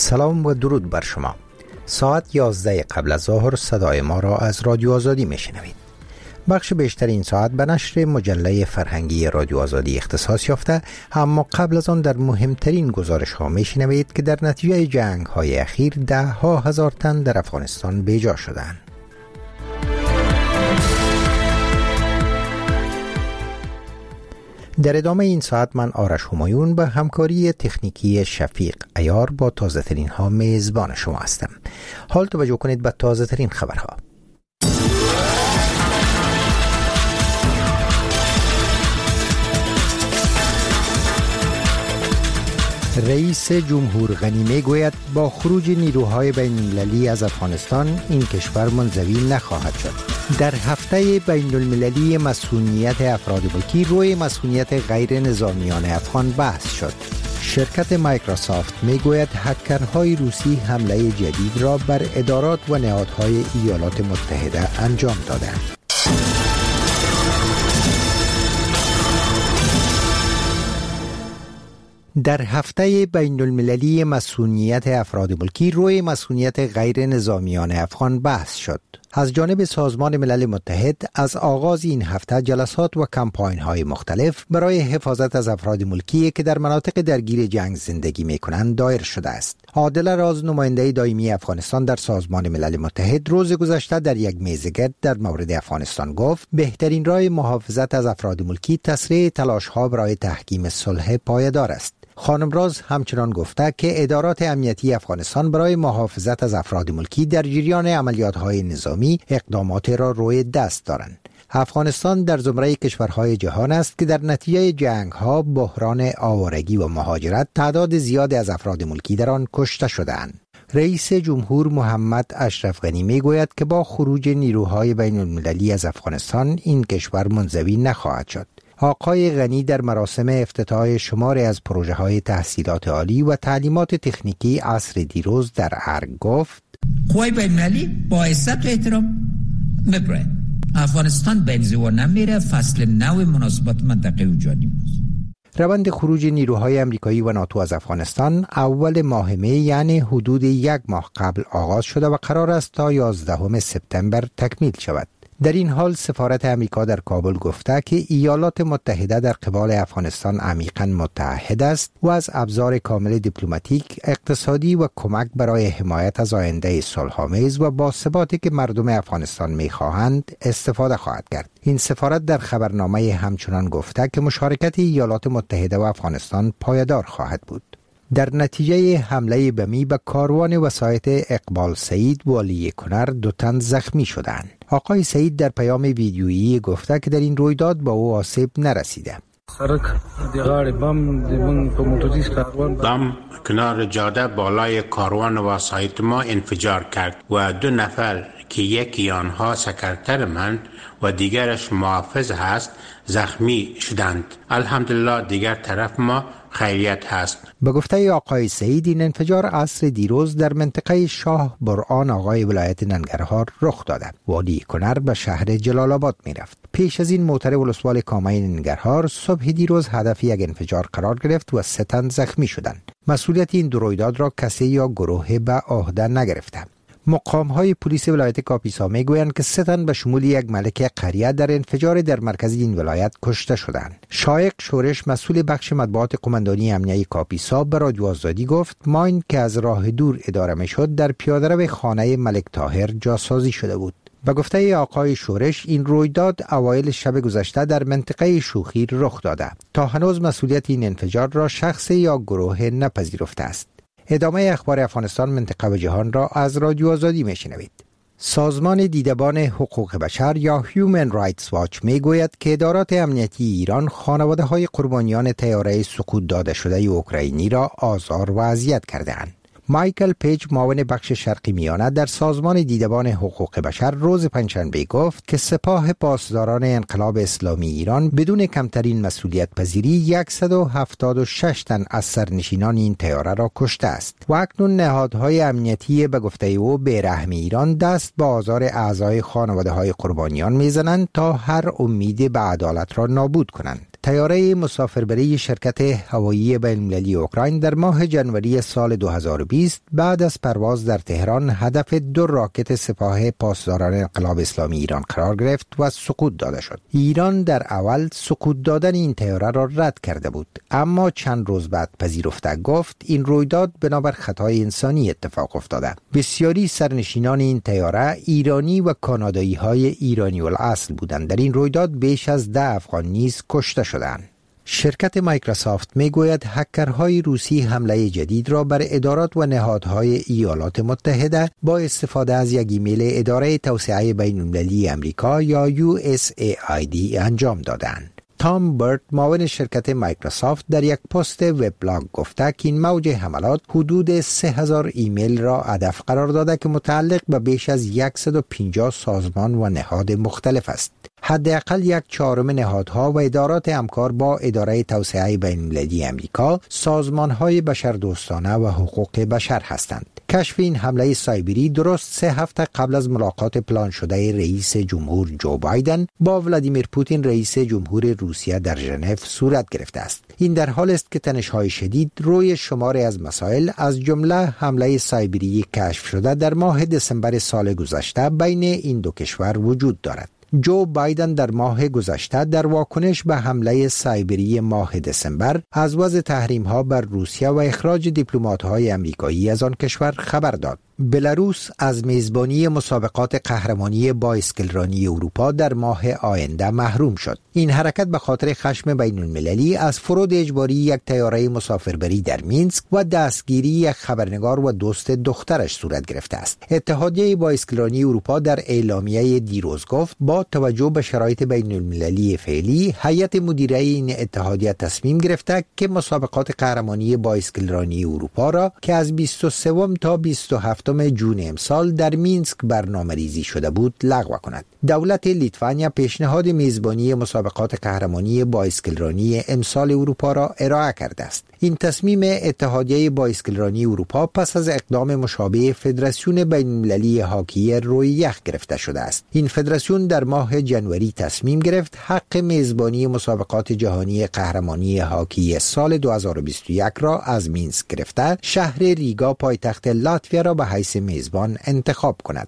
سلام و درود بر شما. ساعت 11 قبل از ظهر صدای ما را از رادیو آزادی میشنوید. بخش بیشتر این ساعت به نشر مجله فرهنگی رادیو آزادی اختصاص یافته، اما قبل از آن در مهمترین گزارش ها میشنوید که در نتیجه جنگ های اخیر 10,000 تن در افغانستان بیجا شدند. در ادامه این ساعت من آرش همایون به همکاری تکنیکی شفیق عیار با تازه ترین ها میزبان شما هستم. حال توجه کنید به تازه ترین خبرها. رئیس جمهور غنی میگوید با خروج نیروهای بین المللی از افغانستان این کشور منزوی نخواهد شد. در هفته بین المللی مسئولیت افراد ملکی روی مسئولیت غیر نظامیان افغان بحث شد. شرکت مایکروسافت میگوید هکرهای روسی حمله جدید را بر ادارات و نهادهای ایالات متحده انجام دادند. در هفته بین المللی مسئولیت افراد ملکی روی مسئولیت غیر نظامیان افغان بحث شد. از جانب سازمان ملل متحد از آغاز این هفته جلسات و کمپاین های مختلف برای حفاظت از افراد ملکی که در مناطق درگیر جنگ زندگی می کنند دایر شده است. عادل راز، نماینده دائمی افغانستان در سازمان ملل متحد، روز گذشته در یک میزگرد در مورد افغانستان گفت بهترین راه محافظت از افراد ملکی تسریع تلاش ها برای تحکیم صلح پایدار است. خانم راز همچنان گفته که ادارات امنیتی افغانستان برای محافظت از افراد ملکی در جریان عملیات‌های نظامی اقدامات را روی دست دارند. افغانستان در زمره کشورهای جهان است که در نتیجه جنگ‌ها، بحران آوارگی و مهاجرت تعداد زیادی از افراد ملکی در آن کشته شده‌اند. رئیس جمهور محمد اشرف غنی میگوید که با خروج نیروهای بین المللی از افغانستان این کشور منزوی نخواهد شد. آقای غنی در مراسم افتتاح شماری از پروژه‌های تحصیلات عالی و تعلیمات تکنیکی عصر دیروز در ارگ گفت: قوای بین‌المللی با عزت و احترام میبره. افغانستان بنزور نمیره، فصل نو مناسبات منطقه و جانی است. روند خروج نیروهای آمریکایی و ناتو از افغانستان اول ماه می، یعنی حدود یک ماه قبل آغاز شده و قرار است تا 11 سپتامبر تکمیل شود. در این حال سفارت امریکا در کابل گفته که ایالات متحده در قبال افغانستان عمیقاً متحد است و از ابزار کامل دیپلماتیک، اقتصادی و کمک برای حمایت از آینده صلح‌آمیز و باثباتی که مردم افغانستان می‌خواهند استفاده خواهد کرد. این سفارت در خبرنامه همچنان گفته که مشارکت ایالات متحده و افغانستان پایدار خواهد بود. در نتیجه حمله بمی به کاروان وسایط اقبال سعید والی کنر 2 تن زخمی شدند. آقای سعید در پیام ویدیویی گفته که در این رویداد با او آسیب نرسیده. بم کنار جاده بالای کاروان وسایط ما انفجار کرد و 2 نفر که یکی آنها سکرتر من و دیگرش محافظ هست زخمی شدند. الحمدلله دیگر طرف ما خیریت هست. به گفته آقای سعید این انفجار عصر دیروز در منطقه شاه برآن آقای ولایت ننگرهار رخ داده. والی کنر به شهر جلال آباد می رفت. پیش از این موتر ولسوالی کامه ننگرهار صبح دیروز هدف یک انفجار قرار گرفت و 3 تن زخمی شدند. مسئولیت این 2 رویداد را کسی یا گروه به عهده نگرفته. مقام‌های پلیس ولایت کاپیسا میگویند که 3 تن به شمول یک ملک قریه در انفجار در مرکز این ولایت کشته شدند. شایق شورش، مسئول بخش مطبوعات قماندانی امنیه کاپیسا، به رادیو آزادی گفت ماین که از راه دور اداره میشد در پیاده‌رو خانه ملک طاهر جاسازی شده بود. به گفته آقای شورش این رویداد اوایل شب گذشته در منطقه شوخی رخ داده. تا هنوز مسئولیت این انفجار را شخص یا گروه نپذیرفته است. ادامه اخبار افغانستان، منطقه و جهان را از رادیو آزادی میشنوید. سازمان دیدبان حقوق بشر یا هیومن رایتس واچ میگوید که ادارات امنیتی ایران خانواده‌های قربانیان طیاره سقوط داده شده اوکراینی را آزار و اذیت کرده‌اند. مایکل پیج، معاون بخش شرقی میانه در سازمان دیدبان حقوق بشر، روز پنجشنبه گفت که سپاه پاسداران انقلاب اسلامی ایران بدون کمترین مسئولیت پذیری 176 تن از سرنشینان این طیاره را کشته است و اکنون نهادهای امنیتی به گفته او بی‌رحمی ایران دست به آزار اعضای خانواده‌های قربانیان میزنند تا هر امید به عدالت را نابود کنند. طیاره مسافربری شرکت هوایی بین‌المللی اوکراین در ماه ژانویه سال 2020 بعد از پرواز در تهران هدف 2 راکت سپاه پاسداران انقلاب اسلامی ایران قرار گرفت و سقوط داده شد. ایران در اول سقوط دادن این طیاره را رد کرده بود، اما چند روز بعد پذیرفته گفت این رویداد بنابر خطای انسانی اتفاق افتاده. بسیاری سرنشینان این طیاره ایرانی و کانادایی های ایرانی الاصل بودند. در این رویداد بیش از 10 افغان نیز کشته شدند. شرکت مایکروسافت میگوید هکرهای روسی حمله جدید را بر ادارات و نهادهای ایالات متحده با استفاده از یک ایمیل اداره توسعه بین‌المللی امریکا یا USAID انجام دادند. تام برت معاون شرکت مایکروسافت در یک پست وبلاگ گفته که این موج حملات حدود 3000 ایمیل را هدف قرار داده که متعلق به بیش از 150 سازمان و نهاد مختلف است. حداقل 1/4 نهادها و ادارات همکار با اداره توسعه بین‌المللی امریکا سازمان‌های بشردوستانه و حقوق بشر هستند. کشف این حمله سایبری درست 3 هفته قبل از ملاقات پلان شده رئیس جمهور جو بایدن با ولادیمیر پوتین رئیس جمهور روسیه در ژنو صورت گرفته است. این در حال است که تنش‌های شدید روی شماری از مسائل از جمله حمله سایبری کشف شده در ماه دسامبر سال گذشته بین این دو کشور وجود دارد. جو بایدن در ماه گذشته در واکنش به حمله سایبری ماه دسامبر از وضع تحریم‌ها بر روسیه و اخراج دیپلمات‌های آمریکایی از آن کشور خبر داد. بلاروس از میزبانی مسابقات قهرمانی بایسکلرانی اروپا در ماه آینده محروم شد. این حرکت به خاطر خشم بین‌المللی از فرود اجباری یک طیاره مسافربری در مینسک و دستگیری یک خبرنگار و دوست دخترش صورت گرفته است. اتحادیه بایسکلرانی اروپا در اعلامیه دیروز گفت با توجه به شرایط بین‌المللی فعلی هیئت مدیره این اتحادیه تصمیم گرفته که مسابقات قهرمانی بایسکلرانی اروپا را که از 23 تا 27 جون امسال در مینسک برنامه‌ریزی شده بود لغو کند. دولت لیتوانیا پیشنهاد میزبانی مسابقات قهرمانی بایسکلرانی امسال اروپا را ارائه کرده است. این تصمیم اتحادیه بایسکلرانی اروپا پس از اقدام مشابه فدراسیون بین‌المللی هاکی روی یخ گرفته شده است. این فدراسیون در ماه ژانویه تصمیم گرفت حق میزبانی مسابقات جهانی قهرمانی هاکی سال 2021 را از مینسک گرفته شهر ریگا پایتخت لاتویا را به حیث میزبان انتخاب کند.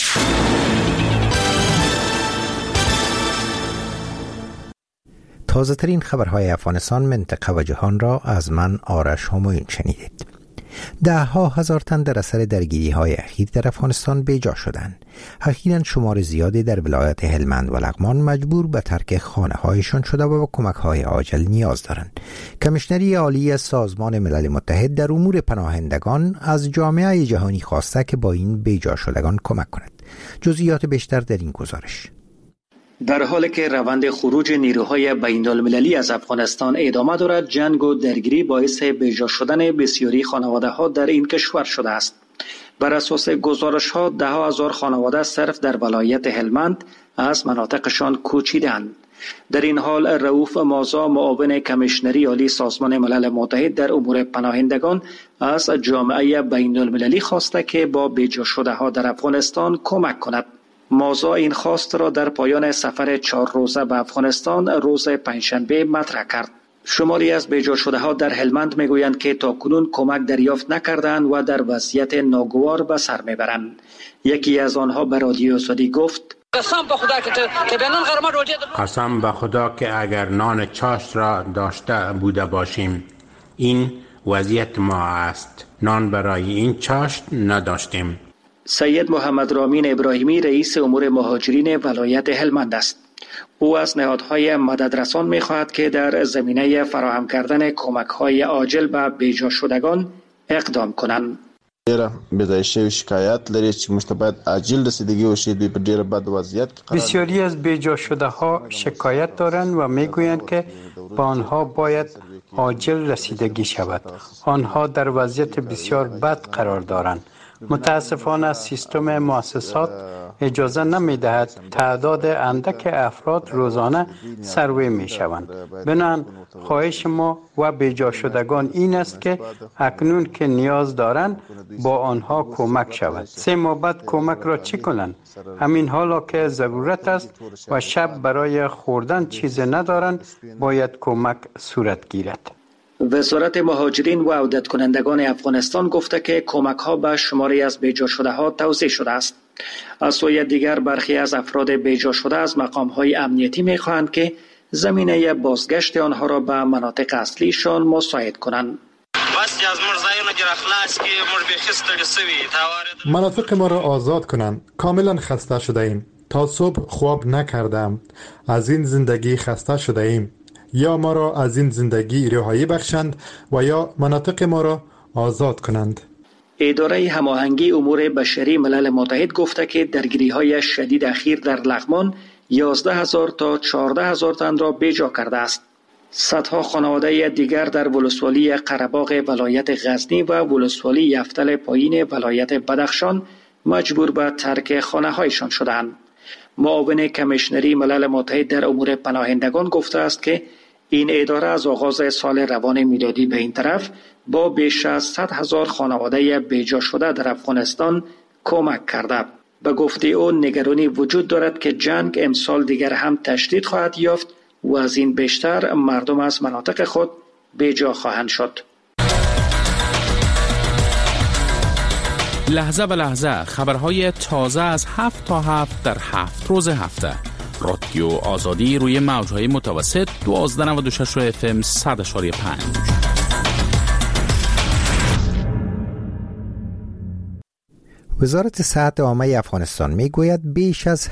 تازه ترین خبرهای افغانستان، منطقه و جهان را از من آرش همایون شنیدید. 10,000 تن در اثر درگیری‌های اخیر در افغانستان بیجا شدند. اخیراً شمار زیادی در ولایت هلمند و لغمان مجبور به ترک خانه‌هایشان شده و به کمک‌های عاجل نیاز دارند. کمیشنری عالی سازمان ملل متحد در امور پناهندگان از جامعه جهانی خواسته که با این بیجا شدگان کمک کند. جزئیات بیشتر در این گزارش. در حالی که روند خروج نیروهای بین‌المللی از افغانستان ادامه دارد، جنگ و درگیری باعث بیجا شدن بسیاری خانواده‌ها در این کشور شده است. بر اساس گزارش‌ها 10,000 خانواده صرف در ولایت هلمند از مناطقشان کوچیدند. در این حال رؤوف مازا، معاون کمیشنری عالی سازمان ملل متحد در امور پناهندگان، از جامعه بین‌المللی خواسته که با بیجا شده‌ها در افغانستان کمک کند. مازا این خواست را در پایان سفر 4 روزه به افغانستان روز پنجشنبه مطرح کرد. شماری از بیجا شده‌ها در هلمند میگویند که تاکنون کمک دریافت نکردند و در وضعیت ناگوار به سر میبرند. یکی از آنها به رادیو آزادی گفت: قسم به خدا که اگر نان چاشت را داشته بوده باشیم، این وضعیت ما است. نان برای این چاشت نداشتیم. سید محمد رامین ابراهیمی رئیس امور مهاجرین ولایت هلمند است. او از نهادهای مددرسان می‌خواهد که در زمینه فراهم کردن کمک‌های عاجل به بیجا شدگان اقدام کنند. بسیاری از بیجا شده‌ها شکایت دارند و میگویند که با آنها باید عاجل رسیدگی شود. آنها در وضعیت بسیار بد قرار دارند. متاسفانه سیستم مؤسسات اجازه نمی دهد تعداد اندک افراد روزانه سروی می شوند. بنابراین خواهش ما و بیجا شدگان این است که اکنون که نیاز دارند با آنها کمک شود. 3 ماه بعد کمک را چی کنند؟ همین حالا که ضرورت است و شب برای خوردن چیز ندارند باید کمک صورت گیرد. وزارت مهاجرین و عودت کنندگان افغانستان گفته که کمک ها به شماری از بیجا شده ها توزیع شده است. از سوی دیگر برخی از افراد بیجا شده از مقام های امنیتی می خواهند که زمینه بازگشت آنها را به مناطق اصلیشان مساعد کنند. مناطق ما را آزاد کنند. کاملا خسته شده ایم. تا صبح خواب نکردم. از این زندگی خسته شده ایم. یا ما را از این زندگی رهایی بخشند و یا مناطق ما را آزاد کنند. اداره هماهنگی امور بشری ملل متحد گفته که درگیری‌های شدید اخیر در لغمان 11,000 تا 14,000 تن را بیجا کرده است. صدها خانواده دیگر در ولسوالی قره‌باغ ولایت غزنی و ولسوالی یفتل پایین ولایت بدخشان مجبور به ترک خانه‌هایشان شدند. معاون کمیشنری ملل متحد در امور پناهندگان گفته است که این اداره از آغاز سال روان میلادی به این طرف با بیش از 100,000 خانواده بیجا شده در افغانستان کمک کرده. به گفته او نگرانی وجود دارد که جنگ امسال دیگر هم تشدید خواهد یافت و از این بیشتر مردم از مناطق خود بیجا خواهند شد. لحظه به لحظه خبرهای تازه از 7 تا 7 در 7 روز هفته. رادیو آزادی روی موجهای متوسط 1296 FM 100.5. وزارت صحت عامه افغانستان می گوید بیش از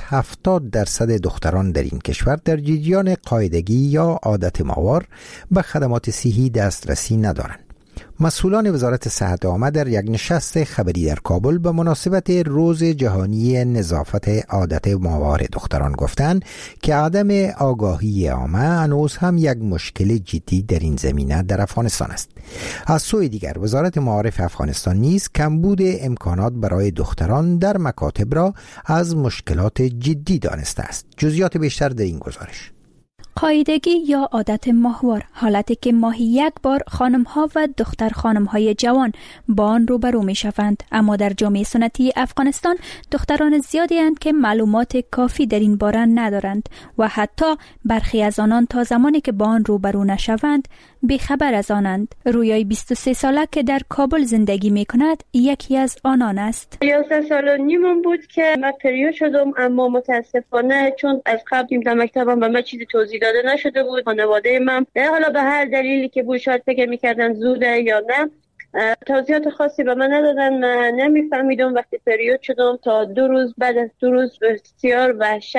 70% دختران در این کشور در جریان قاعدگی یا عادت ماهوار به خدمات صحی دسترسی ندارند. مسئولان وزارت صحت عامه در یک نشست خبری در کابل به مناسبت روز جهانی نظافت عادت ماهوار دختران گفتند که عدم آگاهی عامه هنوز هم یک مشکل جدی در این زمینه در افغانستان است. از سوی دیگر وزارت معارف افغانستان نیز کمبود امکانات برای دختران در مکاتب را از مشکلات جدی دانسته است. جزئیات بیشتر در این گزارش. قاعدگی یا عادت ماهوار حالتی که ماهی یک بار خانم‌ها و دختر خانم‌های جوان با آن روبرو می‌شوند، اما در جامعه سنتی افغانستان دختران زیادی اند که معلومات کافی در این باره ندارند و حتی برخی از آنان تا زمانی که با آن روبرو نشوند بیخبر از آنند. رویای 23 ساله که در کابل زندگی می‌کند یکی از آنان است. 11 سال و نیمم بود که من پریود شدم، اما متاسفانه چون از قبل در مکتبم به من چیزی توضیح داده نشده بود. خانواده من حالا به هر دلیلی که بود شاید فکر می‌کردن زوده یا نه، توضیحات خاصی به من ندادن. من نمیفهمیدم. وقتی پریود شدم تا 2 روز بعد از 2 روز بسیار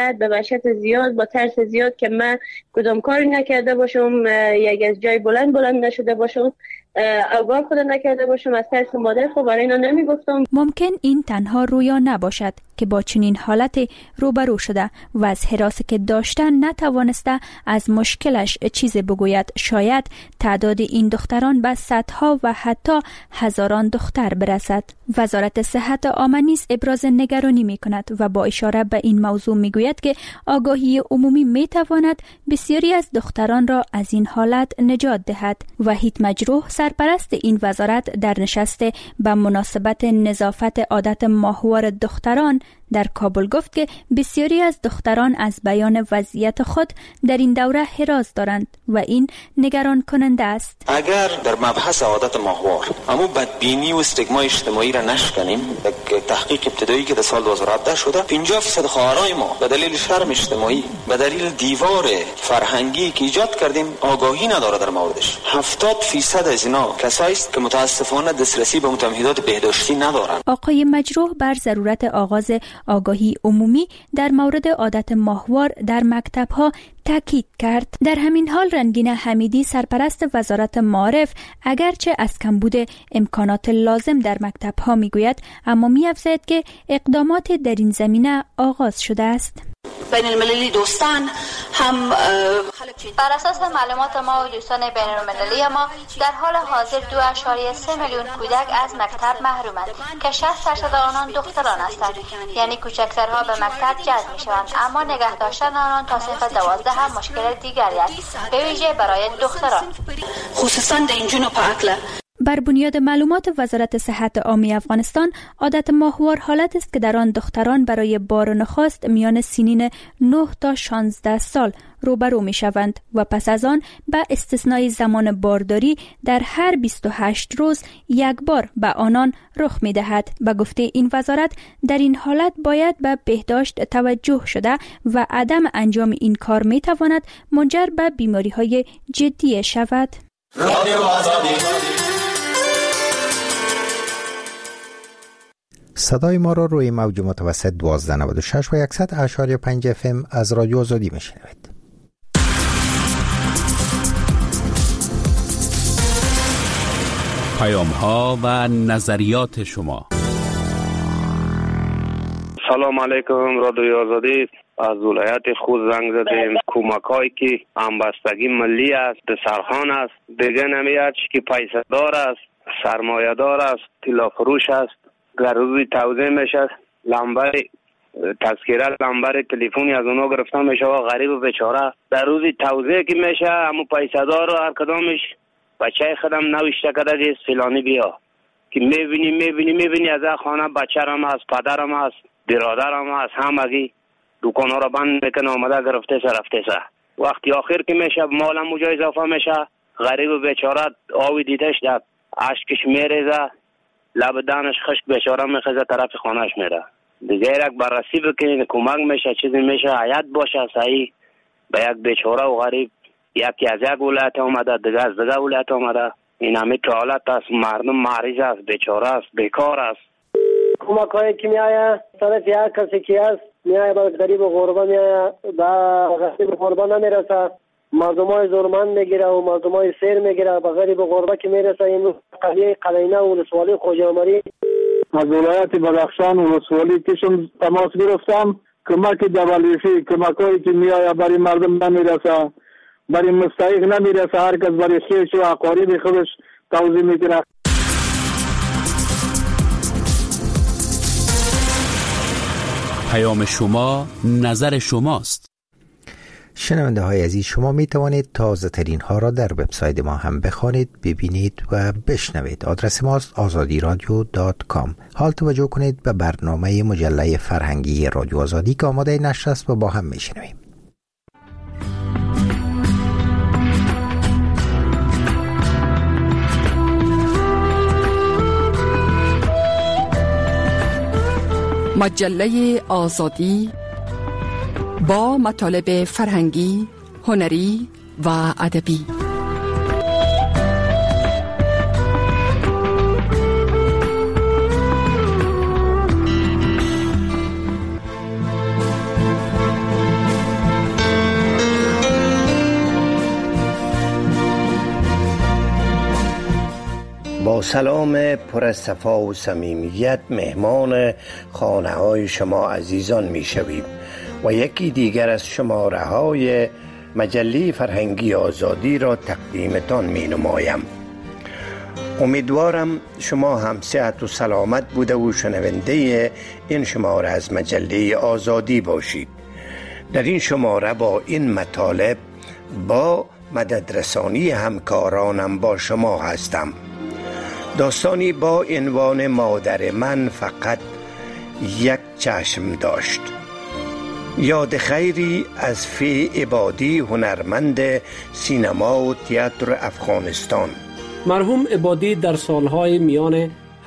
وحشت زیاد با ترس زیاد که من کدام کاری نکرده باشم، یک از جای بلند نشده باشم، آگاه خود نکرده باشم از ترس مادر. خب برای اینا نمیگفتم. ممکن این تنها رویا نباشد که با چنین حالت روبرو شده و از هراسی که داشتن نتوانسته از مشکلش چیزی بگوید. شاید تعداد این دختران به صدها و حتی هزاران دختر برسد. وزارت صحت عامه نیز ابراز نگرانی می کند و با اشاره به این موضوع می گوید که آگاهی عمومی می تواند بسیاری از دختران را از این حالت نجات دهد. وحید مجروح سرپرست این وزارت در نشست به مناسبت نظافت عادت ماهوار دختران در کابل گفت که بسیاری از دختران از بیان وضعیت خود در این دوره هراس دارند و این نگران کننده است. اگر در مبحث عادت ماهوار اما بدبینی و استیگما اجتماعی را نشکنیم، یک تحقیق ابتدایی که در سال 2017 شده 50% خواهرای ما به دلیل شرم اجتماعی، به دلیل دیوار فرهنگی که ایجاد کردیم آگاهی نداره در موردش. 70% از اینا کسایی است که متاسفانه دسترسی به متمهدات بهداشتی ندارند. آقای مجروح بر ضرورت آغاز آگاهی عمومی در مورد عادت ماهوار در مکتب‌ها تاکید کرد. در همین حال رنگین حمیدی سرپرست وزارت معارف اگرچه از کمبود امکانات لازم در مکتب‌ها میگوید، اما می‌افزاید که اقدامات در این زمینه آغاز شده است. بین المللی دوستان هم بر اساس معلومات ما و دوستان بین المللی ما در حال حاضر 2.3 میلیون کودک از مکتب محرومند که 60% آنان دختران هستند. یعنی کوچکترها به مکتب جذب می شوند، اما نگه داشتن آنان تا صنف 12 هم مشکل دیگری است، به ویژه برای دختران، خصوصا در این جنوب اقلا. بر بنیاد معلومات وزارت صحت عامه افغانستان، عادت ماهوار حالت است که در آن دختران برای بار نخست میان سنین 9 تا 16 سال روبرو می شوند و پس از آن به استثنای زمان بارداری در هر 28 روز یک بار به آنان رخ می دهد. به گفته این وزارت، در این حالت باید به بهداشت توجه شده و عدم انجام این کار می تواند منجر به بیماری های جدی شود. صدای ما را روی موج متوسط 1296 و 100.5 FM از رادیو آزادی میشنوید. پیام ها و نظریات شما. سلام علیکم، رادیو آزادی. از ولایت خود زنگ زدیم. کمک‌هایی که همبستگی ملی است، سرخان است، دیگه نمیاد که پیسه دار است، سرمایه دار است، طلا فروش است. در روزی توزیع میشه، لمبر تذکره لمبر تلفنی از اونا گرفته میشه و غریب و بیچاره در روزی توزیع که میشه، همون پیسه دار و هر کدامش بچه خودم نوشته کرده که فلانی بیا، که میبینی از خانه بچه‌رم هست، پدرم هست، برادرم هست، همگی دکان‌ها را بند میکنه، آمده گرفته سر رفته سر. وقتی آخر که میشه مالم اونجا اضافه میشه، غریب و بیچاره آوی دیدش داد، اشکش میریزه، لب دانش خشک بیچاره میخزه طرف خانهش میره. دیگه یک بررسی بکنید، کمک میشه، چیزی میشه، حیات باشه صحیح به یک بیچاره و غریب. یکی از یک ولایت آمده، دیگه از دیگه ولایت آمده. این همه که حالت است، مردم مریض است، بیچاره است، بیکار است. کمک هایی که میایه طرف یک کسی که است میایه به غریب و غربا میایه، به غریب و غربا نمیرسه، مردم های زورمند میگیره و مردم های سیر میگیره، به غریب و غربا که میرسه. این قلیه قلینه و ولسوالی خوجامری از ولایت بدخشان ولسوالی کشم تماس گرفتم. کمک دولیفی، کمک هایی که میایه برای مردم نمیرسه، برای مستحق نمیرسه، هر کس برای خیش و اقارب خودش توزیع میکنه. پیام شما، نظر شماست. شنونده های عزیز، شما می توانید تازه ترین ها را در وبسایت ما هم بخوانید، ببینید و بشنوید. آدرس ماست azadiradio.com. حال توجه کنید به برنامه مجله فرهنگی رادیو آزادی که آماده نشر است و با هم می شنویم. مجله آزادی با مطالب فرهنگی، هنری و ادبی. با سلام پر از صفا و صمیمیت مهمان خانه های شما عزیزان می شویم و یکی دیگر از شماره های مجله فرهنگی آزادی را تقدیمتان می نمایم. امیدوارم شما هم صحت و سلامت بوده و شنونده این شماره از مجله آزادی باشید. در این شماره با این مطالب با مددرسانی همکارانم با شما هستم. داستانی با عنوان مادر من فقط یک چشم داشت. یاد خیری از فی عبادی، هنرمند سینما و تئاتر افغانستان. مرحوم عبادی در سالهای میان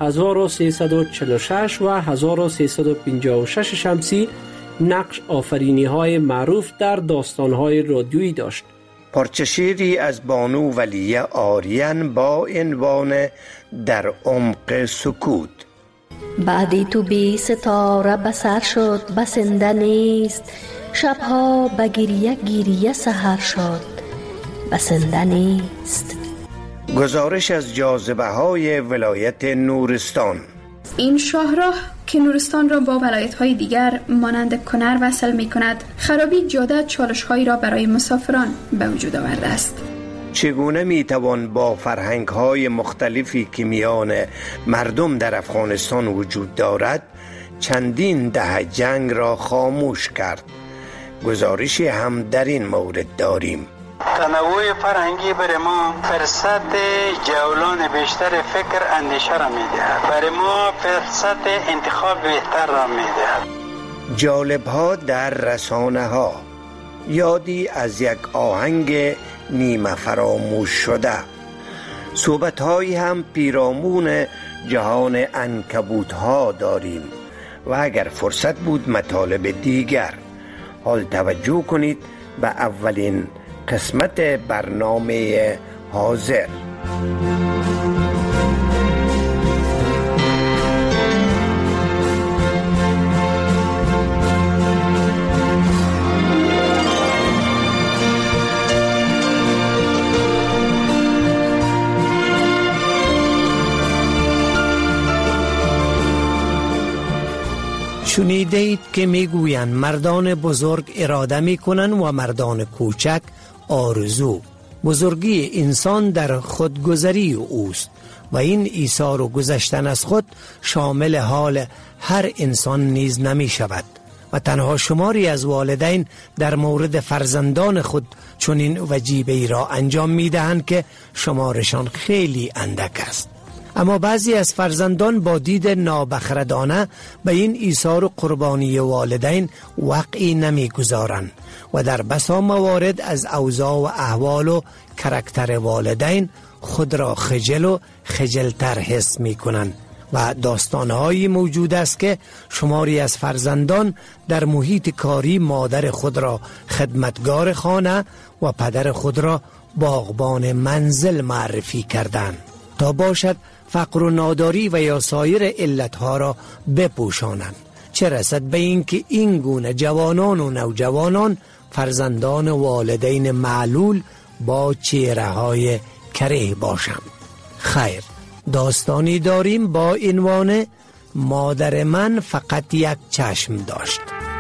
1346 و 1356 شمسی نقش آفرینی های معروف در داستانهای رادیویی داشت. پارچه شعری از بانو ولیه آریان با عنوان در عمق سکوت. بعدی تو بی ستاره بسر شد، بسنده نیست، شبها بگیریه گیریه سحر شد، بسنده نیست. گزارش از جاذبه های ولایت نورستان. این شاهراه که که نورستان را با ولایت‌های دیگر مانند کنر وصل می‌کند، خرابی جاده چالش‌هایی را برای مسافران به وجود آورده است. چگونه میتوان با فرهنگ‌های مختلفی که میان مردم در افغانستان وجود دارد چندین دهه جنگ را خاموش کرد؟ گزارشی هم در این مورد داریم. تنوع فرهنگی برای ما فرصت جولان بیشتر فکر اندیشه را می‌دهد. برای ما فرصت انتخاب بهتر را می‌دهد. جالب‌ها در رسانه‌ها، یادی از یک آهنگ نیمه فراموش شده، صحبت‌هایی هم پیرامون جهان عنکبوت‌ها داریم و اگر فرصت بود مطالب دیگر. حال توجه کنید به اولین قسمت برنامه حاضر. شنیدید که میگویند مردان بزرگ اراده میکنند و مردان کوچک آرزو. بزرگی انسان در خودگذری اوست و این ایثار و گذشتن از خود شامل حال هر انسان نیز نمی شود و تنها شماری از والدین در مورد فرزندان خود چنین وجیبه‌ای را انجام می دهند که شمارشان خیلی اندک است. اما بعضی از فرزندان با دید نابخردانه به این ایثار و قربانی والدین وقعی نمیگذارند و در بسا موارد از اوضاع و احوال و کرکتر والدین خود را خجل و خجلتر حس می کنند و داستانهایی موجود است که شماری از فرزندان در محیط کاری مادر خود را خدمتگار خانه و پدر خود را باغبان منزل معرفی کردند تا باشد فقر و ناداری و یا سایر علتها را بپوشانند، چه رسد به اینکه این گونه جوانان و نوجوانان فرزندان والدین معلول با چهره های کره باشند. خیر، داستانی داریم با عنوان مادر من فقط یک چشم داشت.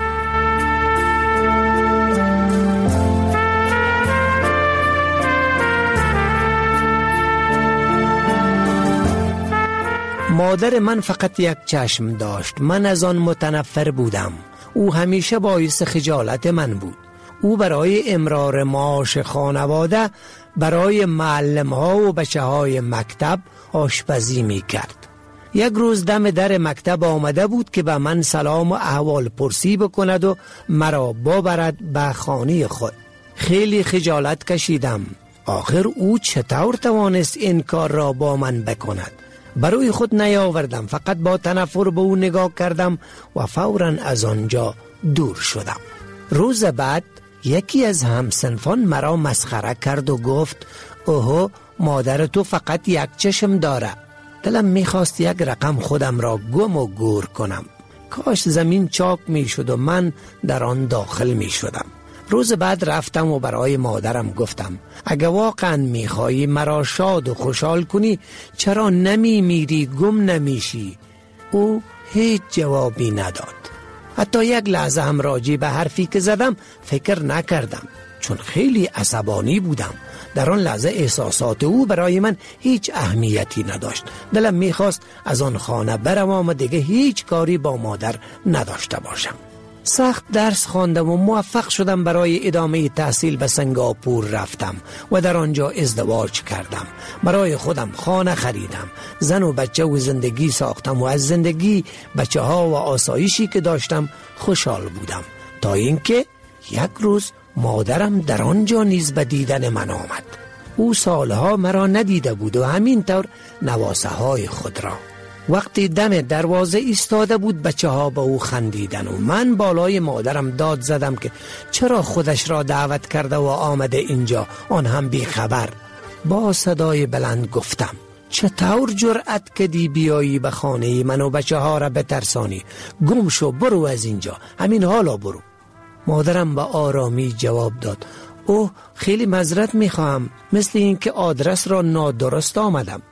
مادر من فقط یک چشم داشت. من از آن متنفر بودم. او همیشه باعث خجالت من بود. او برای امرار معاش خانواده برای معلم‌ها و بچه‌های مکتب آشپزی می‌کرد. یک روز دم در مکتب آمده بود که به من سلام و احوال پرسی بکند و مرا ببرد به خانه خود. خیلی خجالت کشیدم. آخر او چطور توانست این کار را با من بکند؟ برای خود نیاوردم، فقط با تنفر به او نگاه کردم و فوراً از آنجا دور شدم. روز بعد یکی از همسنفان مرا مسخره کرد و گفت اوه، مادر تو فقط یک چشم داره. دلم میخواست یک رقم خودم را گم و گور کنم. کاش زمین چاک میشد و من در آن داخل میشدم. روز بعد رفتم و برای مادرم گفتم اگه واقعا میخوایی مرا شاد و خوشحال کنی چرا نمیمیری، گم نمیشی؟ او هیچ جوابی نداد. حتی یک لحظه هم راجع به حرفی که زدم فکر نکردم، چون خیلی عصبانی بودم. در آن لحظه احساسات او برای من هیچ اهمیتی نداشت. دلم میخواست از آن خانه بروم و دیگه هیچ کاری با مادر نداشته باشم. سخت درس خواندم و موفق شدم. برای ادامه تحصیل به سنگاپور رفتم و در آنجا ازدواج کردم. برای خودم خانه خریدم، زن و بچه و زندگی ساختم و از زندگی، بچه ها و آسایشی که داشتم خوشحال بودم، تا اینکه یک روز مادرم در آنجا نیز به دیدن من آمد. او سالها مرا ندیده بود و همینطور نواسه های خود را. وقتی دم دروازه ایستاده بود بچه ها به او خندیدن و من بالای مادرم داد زدم که چرا خودش را دعوت کرده و آمده اینجا، آن هم بی خبر. با صدای بلند گفتم چطور جرأت کردی بیایی به خانه من و بچه ها را بترسانی؟ گم شو، برو از اینجا، همین حالا برو. مادرم به آرامی جواب داد اوه، خیلی معذرت میخواهم، مثل این که آدرس را نادرست آمدم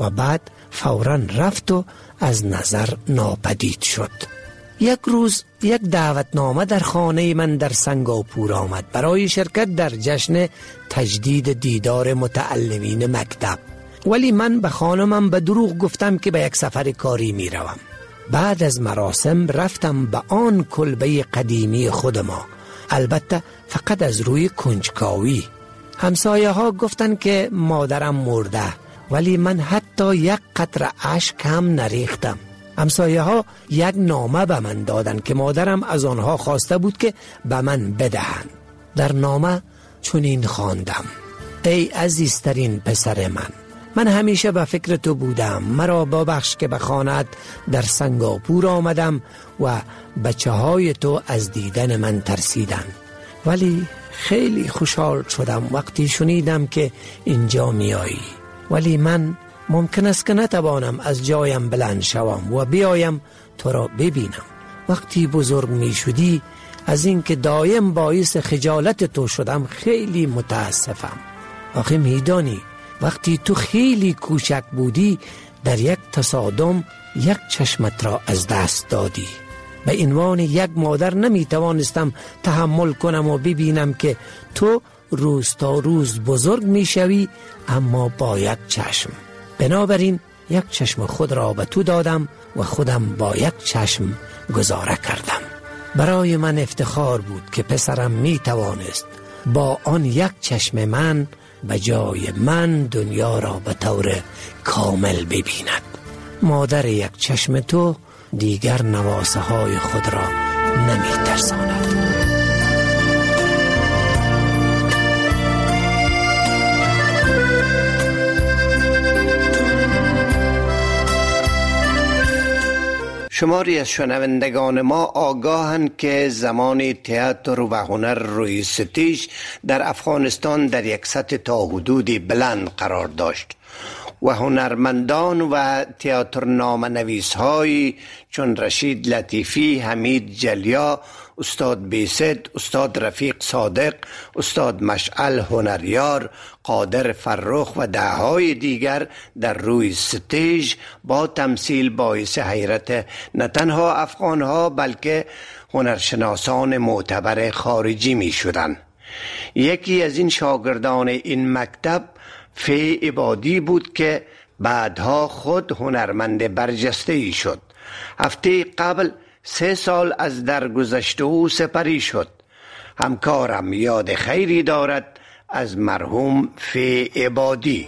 و بعد فوراً رفت و از نظر ناپدید شد. یک روز یک دعوتنامه در خانه من در سنگاپور آمد برای شرکت در جشن تجدید دیدار متعلمین مکتب، ولی من به خانمم به دروغ گفتم که به یک سفر کاری می روم. بعد از مراسم رفتم به آن کلبه قدیمی خود ما، البته فقط از روی کنجکاوی. همسایه ها گفتن که مادرم مرده، ولی من حتی یک قطره اشک هم نریختم. همسایه ها یک نامه به من دادن که مادرم از آنها خواسته بود که به من بدهند. در نامه چنین خواندم: ای عزیزترین پسر من همیشه به فکر تو بودم. مرا ببخش که به خانه‌ات در سنگاپور آمدم و بچه های تو از دیدن من ترسیدن، ولی خیلی خوشحال شدم وقتی شنیدم که اینجا می آیی. ولی من ممکن است که نتوانم از جایم بلند شوم و بیایم تو را ببینم. وقتی بزرگ می شدی از اینکه دایم باعث خجالت تو شدم خیلی متاسفم. آخه میدانی وقتی تو خیلی کوچک بودی در یک تصادم یک چشمت را از دست دادی. به عنوان یک مادر نمی توانستم تحمل کنم و ببینم که تو روز تا روز بزرگ می شوی اما با یک چشم. بنابراین یک چشم خود را به تو دادم و خودم با یک چشم گذاره کردم. برای من افتخار بود که پسرم می توانست با آن یک چشم من به جای من دنیا را به طور کامل ببیند. مادر یک چشم تو دیگر نواسه های خود را نمی ترساند. شماری از شنوندگان ما آگاهند که زمان تئاتر و هنر روی ستیج در افغانستان در یک سطح تا حدودی بلند قرار داشت و هنرمندان و تئاتر نامه‌نویس های چون رشید لطیفی، حمید جلیا، استاد بیست، استاد رفیق صادق، استاد مشعل هنریار، قادر فرخ و دههای دیگر در روی ستیج با تمثیل باعث حیرت نه تنها افغانها بلکه هنرشناسان معتبر خارجی می شدند. یکی از این شاگردان این مکتب فی عبادی بود که بعدها خود هنرمند برجسته ای شد. هفته قبل 3 سال از درگذشت او سپری شد. همکارم یاد خیری دارد از مرحوم فی عبادی.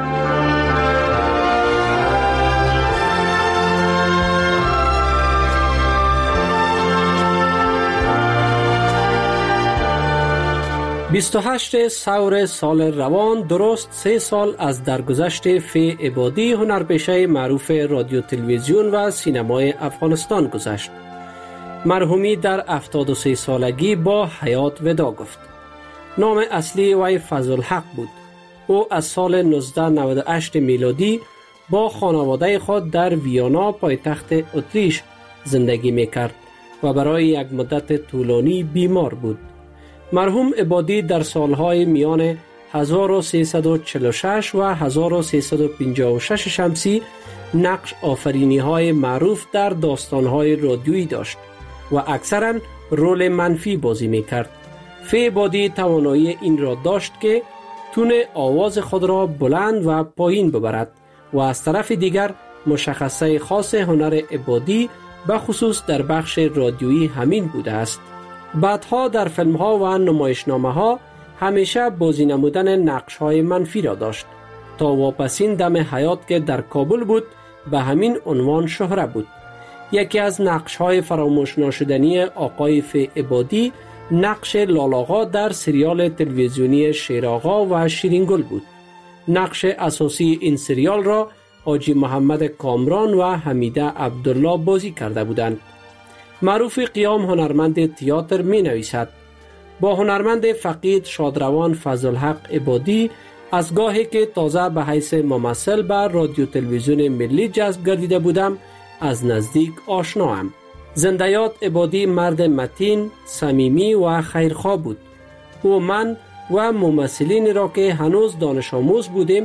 28 سور سال روان، درست 3 سال از درگذشت فی عبادی هنرپیشه معروف رادیو تلویزیون و سینمای افغانستان گذشت. مرحومی در 73 سالگی با حیات ودا گفت. نام اصلی وی فضلحق بود. او از سال 1998 میلادی با خانواده خود در ویانا پایتخت اتریش زندگی میکرد و برای یک مدت طولانی بیمار بود. مرحوم عبادی در سالهای میان 1346 و 1356 شمسی نقش آفرینی های معروف در داستان های رادیویی داشت و اکثرا رول منفی بازی می کرد. فی عبادی توانایی این را داشت که تون آواز خود را بلند و پایین ببرد و از طرف دیگر مشخصه خاص هنر عبادی به خصوص در بخش رادیویی همین بوده است. بعدها در فیلم ها و نمایشنامه ها همیشه بازی نمودن نقش های منفی را داشت تا واپسین دم حیات که در کابل بود به همین عنوان شهره بود. یکی از نقش های فراموش ناشدنی آقای فی عبادی نقش لالاغا در سریال تلویزیونی شیراغا و شیرینگل بود. نقش اساسی این سریال را حاجی محمد کامران و حمیده عبدالله بازی کرده بودند. معروف قیام هنرمند تئاتر می نویسد: با هنرمند فقید شادروان فضلحق عبادی از گاهی که تازه به حیث ممثل بر رادیو تلویزیون ملی جذب گردیده بودم از نزدیک آشناام. زندیات عبادی مرد متین، صمیمی و خیرخواه بود. او من و ممثلین را که هنوز دانش آموز بودیم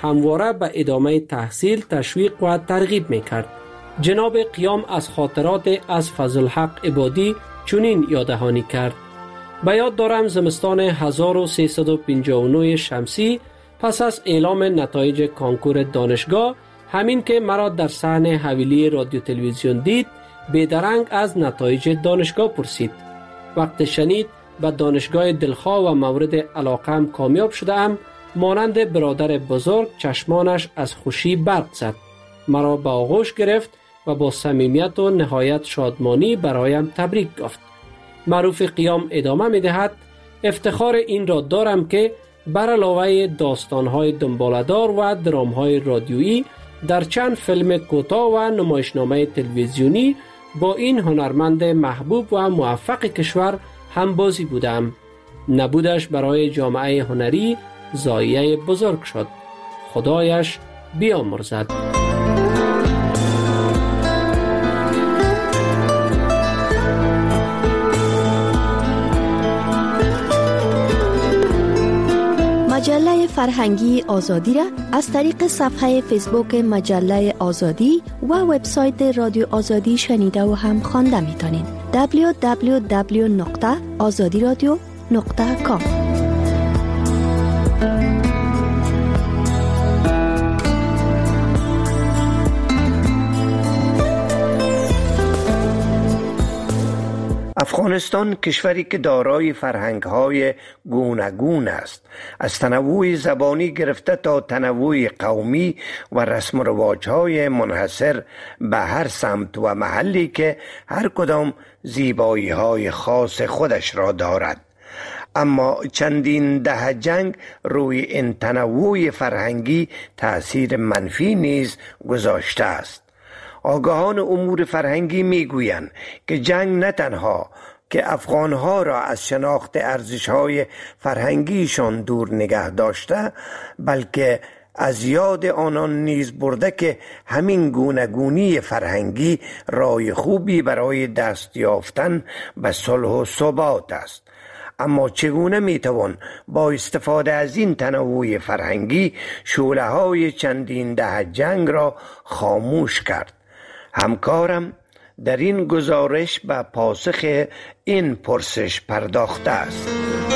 همواره به ادامه تحصیل تشویق و ترغیب می‌کرد. جناب قیام از خاطرات از فضلحق عبادی چنین یاددهانی کرد: به یاد دارم زمستان 1359 شمسی پس از اعلام نتایج کانکور دانشگاه، همین که مرا در صحن حویلی رادیو تلویزیون دید، بیدرنگ از نتایج دانشگاه پرسید. وقت شنید به دانشگاه دلخواه و مورد علاقم کامیاب شدم، مانند برادر بزرگ چشمانش از خوشی برق زد. مرا به آغوش گرفت و با صمیمیت و نهایت شادمانی برایم تبریک گفت. معروف قیام ادامه می دهد: افتخار این را دارم که بر علاوه داستان‌های دنباله‌دار و درام‌های رادیویی در چند فیلم کوتاه و نمایشنامه تلویزیونی با این هنرمند محبوب و موفق کشور همبازی بودم. نبودش برای جامعه هنری ضایعه بزرگ شد. خدایش بیامرزد. مجله فرهنگی آزادی را از طریق صفحه فیسبوک مجله آزادی و وبسایت رادیو آزادی شنیده و هم خوانده می‌تونید. www.azadiradio.com افغانستان کشوری که دارای فرهنگ‌های گوناگون است، از تنوع زبانی گرفته تا تنوع قومی و رسم و رواج‌های منحصر به هر سمت و محلی که هر کدام زیبایی‌های خاص خودش را دارد. اما چندین دهه جنگ روی این تنوع فرهنگی تأثیر منفی نیز گذاشته است. آگاهان امور فرهنگی میگویند که جنگ نه تنها که افغانها را از شناخت ارزش‌های فرهنگیشان دور نگه داشته، بلکه از یاد آنان نیز برده که همین گوناگونی فرهنگی راه خوبی برای دست یافتن به صلح و ثبات است. اما چگونه میتوان با استفاده از این تنوع فرهنگی شعله‌های چندین دهه جنگ را خاموش کرد؟ همکارم در این گزارش به پاسخ این پرسش پرداخته است.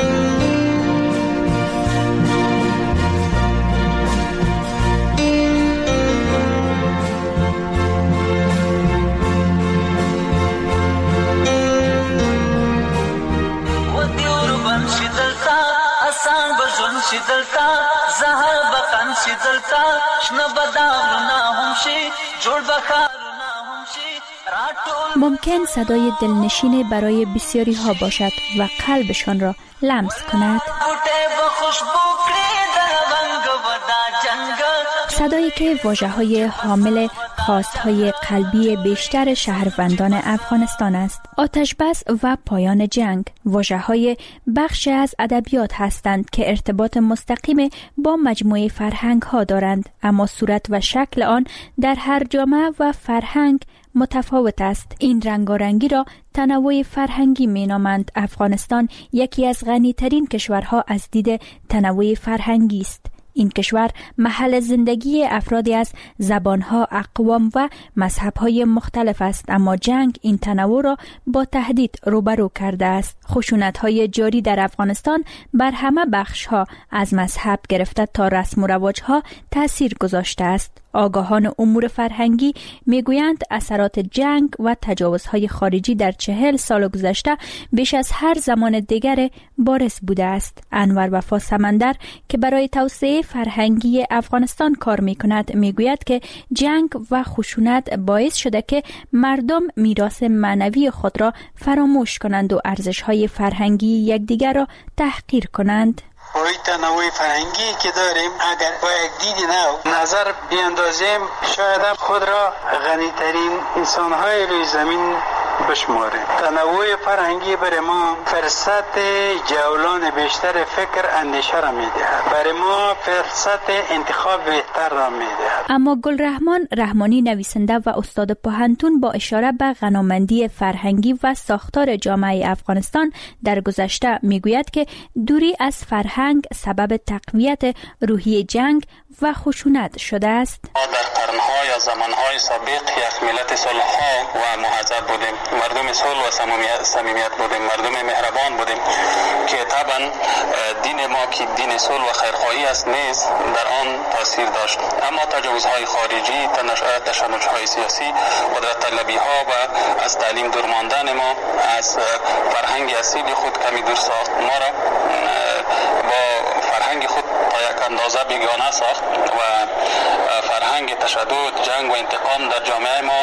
ممکن صدای دلنشین برای بسیاری ها باشد و قلبشان را لمس کند. صدایی که واژه‌های حامل خواست‌های قلبی بیشتر شهروندان افغانستان است. آتش بس و پایان جنگ واژه‌های بخش از ادبیات هستند که ارتباط مستقیم با مجموعه فرهنگ‌ها دارند، اما صورت و شکل آن در هر جامعه و فرهنگ متفاوت است. این رنگارنگی را تنوع فرهنگی می‌نامند. افغانستان یکی از غنی‌ترین کشورها از دید تنوع فرهنگی است. این کشور محل زندگی افرادی از زبانها، اقوام و مذهب‌های مختلف است، اما جنگ این تنوع را با تهدید روبرو کرده است. خشونت‌های جاری در افغانستان بر همه بخش‌ها از مذهب گرفته تا رسم و رواج‌ها تأثیر گذاشته است. آگاهان امور فرهنگی میگویند اثرات جنگ و تجاوزهای خارجی در 40 سال گذشته بیش از هر زمان دیگر بارز بوده است. انور وفا سمندر که برای توسعه فرهنگی افغانستان کار میکند میگوید که جنگ و خشونت باعث شده که مردم میراث معنوی خود را فراموش کنند و ارزش‌های فرهنگی یکدیگر را تحقیر کنند. وی تنوع فرهنگی که داریم اگر با یک دید نو نظر بیاندازیم، شاید خود را غنی‌ترین انسان‌های روی زمین بشماریم. تنوع فرهنگی برای ما فرصت جولان بیشتر فکر اندیشه را میدهد، برای ما فرصت انتخاب بهتر را میدهد. اما گلرحمان رحمانی نویسنده و استاد پوهنتون با اشاره به غنامندی فرهنگی و ساختار جامعه افغانستان در گذشته میگوید که دوری از فرهنگ سبب تقویت روحیه جنگ و خشونت شده است. ما در قرن‌ها یا زمان‌های سابق یک ملت صلح‌ها و مهذب بودیم، مردم صلح و صمیمیت بودیم، مردم مهربان بودیم که طبعا دین ما که دین صلح و خیرخواهی است نیز در آن تاثیر داشت. اما تجاوزهای خارجی، تشنج‌های سیاسی، قدرت طلبی‌ها و از تعلیم دور ماندن ما از فرهنگ اصیل خود کمی دور ساخت. ما را با فرهنگ خود تا یک اندازه بیگانه ساخت و فرهنگ تشدد، جنگ و انتقام در جامعه ما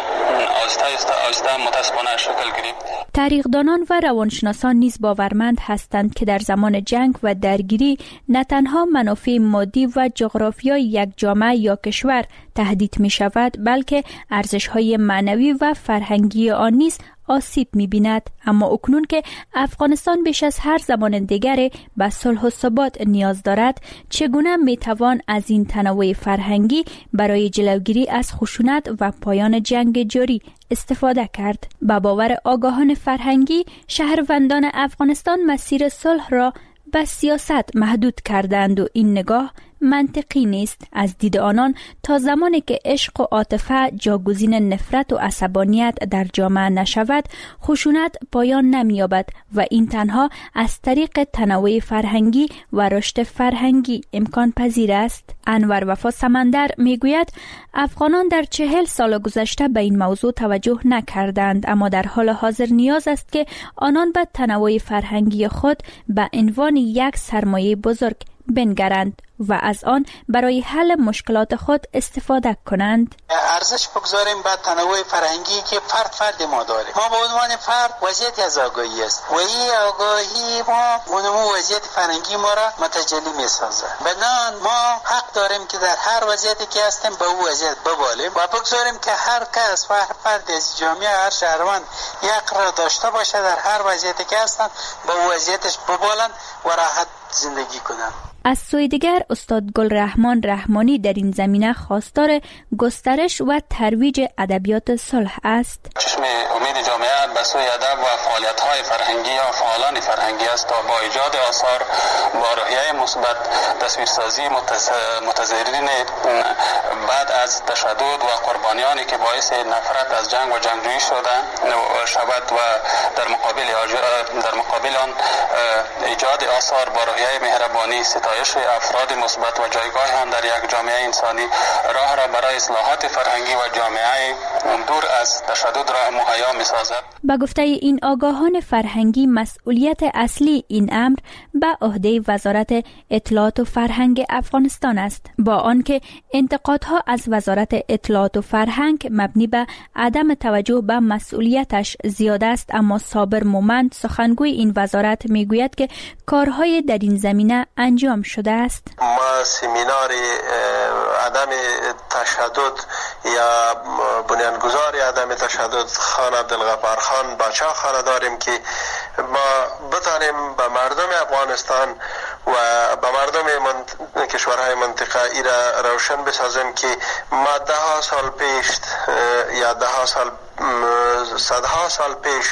آهسته متاسفانه شکل گرفت. تاریخدانان و روانشناسان نیز باورمند هستند که در زمان جنگ و درگیری نه تنها منافع مادی و جغرافیایی یک جامعه یا کشور تهدید می شود، بلکه ارزش‌های معنوی و فرهنگی آن نیز آسیب می‌بیند. اما اکنون که افغانستان بیش از هر زمان دیگری به صلح و ثبات نیاز دارد، چگونه میتوان از این تنوع فرهنگی برای جلوگیری از خشونت و پایان جنگ جاری استفاده کرد؟ با باور آگاهان فرهنگی، شهروندان افغانستان مسیر صلح را به سیاست محدود کردند و این نگاه منطقی نیست. از دید آنان تا زمانی که عشق و عاطفه جاگزین نفرت و عصبانیت در جامعه نشود، خشونت پایان نمی‌یابد و این تنها از طریق تنوع فرهنگی و رشد فرهنگی امکان پذیر است. انور وفا سمندر میگوید افغانان در 40 سال گذشته به این موضوع توجه نکردند، اما در حال حاضر نیاز است که آنان به تنوع فرهنگی خود به عنوان یک سرمایه بزرگ بنگرند و از آن برای حل مشکلات خود استفاده کنند. ارزش بگذاریم به تنوع فرهنگی که فرد ما داریم. ما به عنوان فرد وضعیت از آگاهی است و این آگاهی ما اونمو وضعیت فرهنگی ما را متجلی می سازه. بنابراین ما حق داریم که در هر وضعیتی که هستیم به اون وضعیت ببالیم و بگذاریم که هر کس و هر فرد از جامعه، هر شهروند یک را داشته باشه در هر وضعیتی که هستن به اون وضعیتش ببالن و راحت زندگی کنن. از سوی دیگر استاد گلرحمان رحمانی در این زمینه خواستار گسترش و ترویج ادبیات صلح است. چشم امید جامعه به سوی ادب و فعالیت‌های فرهنگی یا فعالان فرهنگی است تا با ایجاد آثار با روحیه مثبت، تصویرسازی متضررین بعد از تشدد و قربانیانی که باعث نفرت از جنگ و جنگجویی شود و در مقابل آن ایجاد آثار با روحیه مهربانی، ستایش افراد مثبت و جایگاه آن در یک جامعه انسانی راه را برای اصلاحات فرهنگی و جامعه دور از تشدد را مهیا می‌سازد. با گفته این آگاهان فرهنگی، مسئولیت اصلی این امر به عهده وزارت اطلاعات و فرهنگ افغانستان است، با آنکه انتقادها از وزارت اطلاعات و فرهنگ مبنی به عدم توجه به مسئولیتش زیاد است. اما صابر مومند، سخنگوی این وزارت، میگوید که کارهای در این زمینه انجام شده است. ما سمینار عدم تشدد یا بنیانگذار عدم تشدد خان عبدالغفار خان باچا خانه داریم که ما بتانیم به مردم افغانستان و به مردم کشورهای منطقه ای را روشن بسازیم که ما 10 سال پیش یا 10 سال صدها سال پیش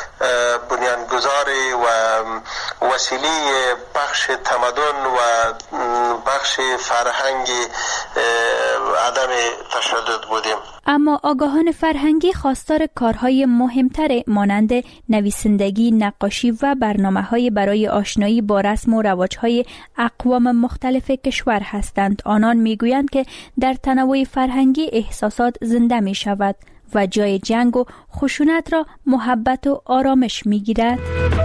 بنیانگذاری و وسیله بخش تمدن و بخش فرهنگ عدم تشدد بودیم. اما آگاهان فرهنگی خواستار کارهای مهمتر مانند نویسندگی، نقاشی و برنامه‌های برای آشنایی با رسم و رواج‌های اقوام مختلف کشور هستند. آنان میگویند که در تنوع فرهنگی احساسات زنده می شود و جای جنگ و خشونت را محبت و آرامش می گیرد.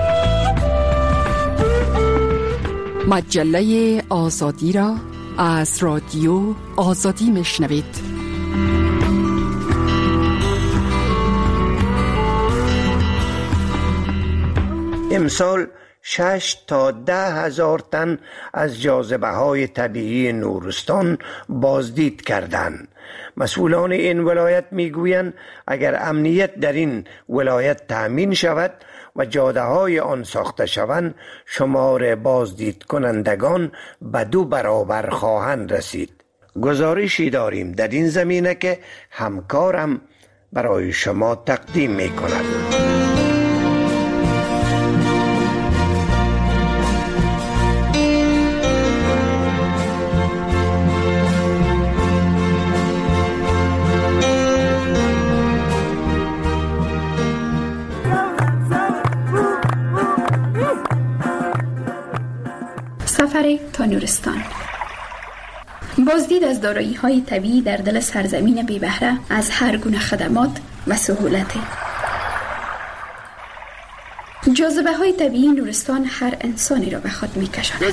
مجله آزادی را از رادیو آزادی می شنوید. امسال 6 تا 10 هزار تن از جاذبه های طبیعی نورستان بازدید کردند. مسئولان این ولایت میگویند اگر امنیت در این ولایت تأمین شود و جاده های آن ساخته شوند، شمار بازدید کنندگان به 2 برابر خواهند رسید. گزارشی داریم در این زمینه که همکارم برای شما تقدیم می کند. سفر تا نورستان. بازدید از دارایی‌های طبیعی در دل سرزمین بی بهره از هر گونه خدمات و سهولت. جاذبه‌های طبیعی نورستان هر انسانی را به خود می‌کشاند.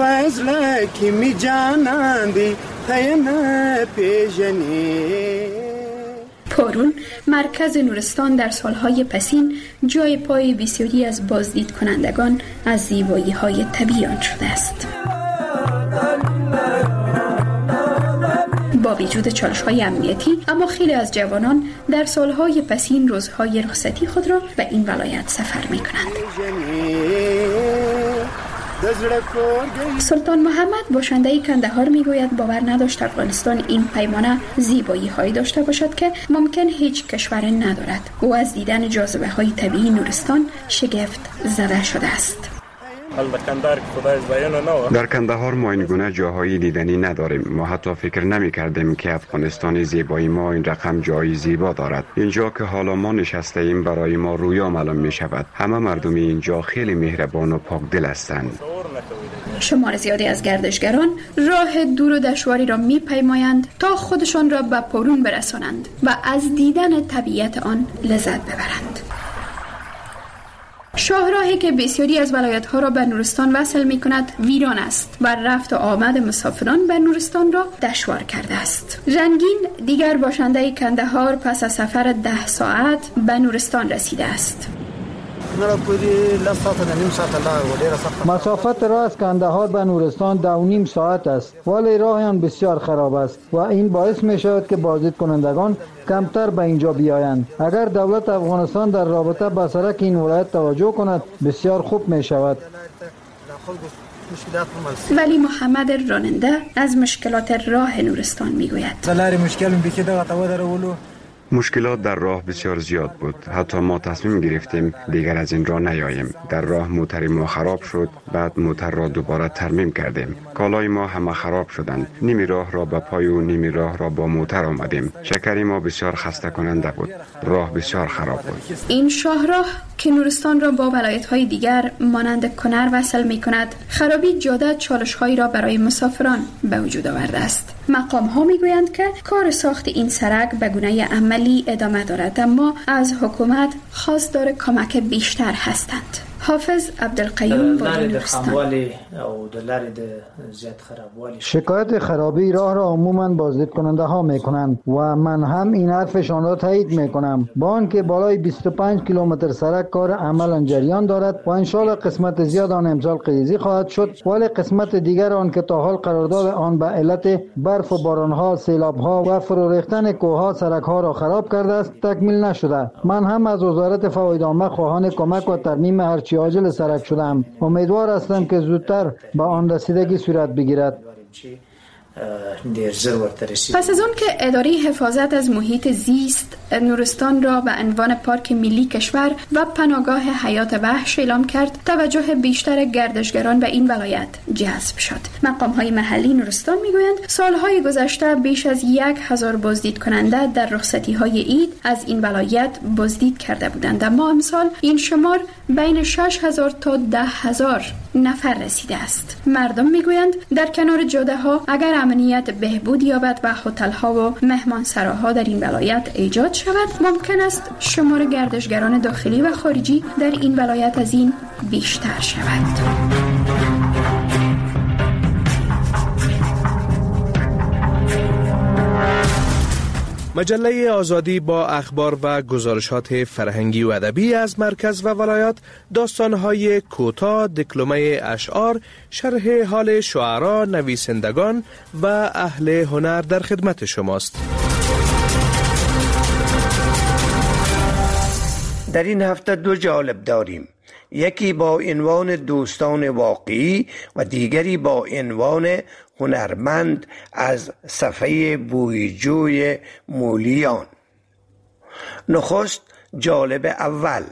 پارون، مرکز نورستان، در سالهای پسین جای پای بسیاری از بازدید کنندگان از زیبایی‌های طبیعی آن شده است. با وجود چالش‌های امنیتی، اما خیلی از جوانان در سالهای پسین روزهای رخصتی خود را به این ولایت سفر می‌کنند. سلطان محمد باشنده کندهار میگوید باور نداشت افغانستان این پیمانه زیبایی‌هایی داشته باشد که ممکن هیچ کشور ندارد. او از دیدن جاذبه‌های طبیعی نورستان شگفت زده شده است. در کندهار ما این گونه جاهای دیدنی نداریم. ما حتی فکر نمی کردیم که افغانستان زیبایی ما این رقم جایی زیبا دارد. اینجا که حالا ما نشسته ایم برای ما رویا معلوم می شود. همه مردم اینجا خیلی مهربان و پاکدل هستند. شمار زیادی از گردشگران راه دور و دشواری را می پیمایند تا خودشان را به پارون برسانند و از دیدن طبیعت آن لذت ببرند. شاهراهی که بسیاری از ولایت‌ها را به نورستان وصل می‌کند ویران است و رفت و آمد مسافران به نورستان را دشوار کرده است. رنگین دیگر باشنده کندهار پس از سفر 10 ساعت به نورستان رسیده است. مسافت راه از کندهار به نورستان 2.5 ساعت است، ولی راه آن بسیار خراب است و این باعث می شود که بازدید کنندگان کمتر به اینجا بیایند. اگر دولت افغانستان در رابطه با سرک این ولایت توجه کند بسیار خوب می شود. ولی محمد راننده از مشکلات راه نورستان می گوید. مشکلات در راه بسیار زیاد بود. حتی ما تصمیم گرفتیم دیگر از این راه نیاییم. در راه موتر ما خراب شد، بعد موتر را دوباره ترمیم کردیم. کالای ما همه خراب شدند. نیمی راه را با پای و نیمی راه را با موتر آمدیم. شکری ما بسیار خسته کننده بود. راه بسیار خراب بود. این شاهراه که نورستان را با ولایت‌های دیگر مانند کنر وصل می‌کند، خرابی جاده چالش‌هایی را برای مسافران به وجود آورده است. مقام‌ها می‌گویند که کار ساخت این سرک به گونه عملی ادامه دارد، اما از حکومت خواستار کمک بیشتر هستند. حافظ عبدالقیوم بادی نورستان. شکایت خرابی راه را عموماً بازدید کننده ها می کنند و من هم این حرفشان را تایید می کنم. با آنکه بالای 25 کیلومتر سرک کار عملاً جریان دارد و انشالله قسمت زیاد آن امسال قیزی خواهد شد، ولی قسمت دیگر آن که تا حال قرارداد آن به علت برف و بارانها، سیلابها و فرو ریختن کوهها سرکها را خراب کرده است تکمیل نشده. من هم از وزارت فوایدعامه خواهان کمک و ترمیم هرچی عاجل سرک شدم. امیدوار هستم که زودتر به آن رسیدگی صورت بگیرد. پس از اون که اداره حفاظت از محیط زیست نورستان را به عنوان پارک ملی کشور و پناهگاه حیات وحش اعلام کرد، توجه بیشتر گردشگران به این ولایت جذب شد. مقام‌های محلی نورستان میگویند سالهای گذشته بیش از 1000 بازدید کننده در رخصتی‌های عید از این ولایت بازدید کرده بودند، اما امسال این شمار بین 6000 تا 10000 نفر رسیده است. مردم میگویند در کنار جاده‌ها اگر امنیت بهبود یابد و هتل‌ها و مهمانسراها در این ولایت ایجاد شود، ممکن است شمار گردشگران داخلی و خارجی در این ولایت از این بیشتر شود. مجله آزادی با اخبار و گزارشات فرهنگی و ادبی از مرکز و ولایات، داستان‌های کوتاه، دکلمه اشعار، شرح حال شعرا، نویسندگان و اهل هنر در خدمت شماست. در این هفته 2 جالب داریم. یکی با عنوان دوستان واقعی و دیگری با عنوان هنرمند از صفحه بویجوی مولیان. نخست جالب اول.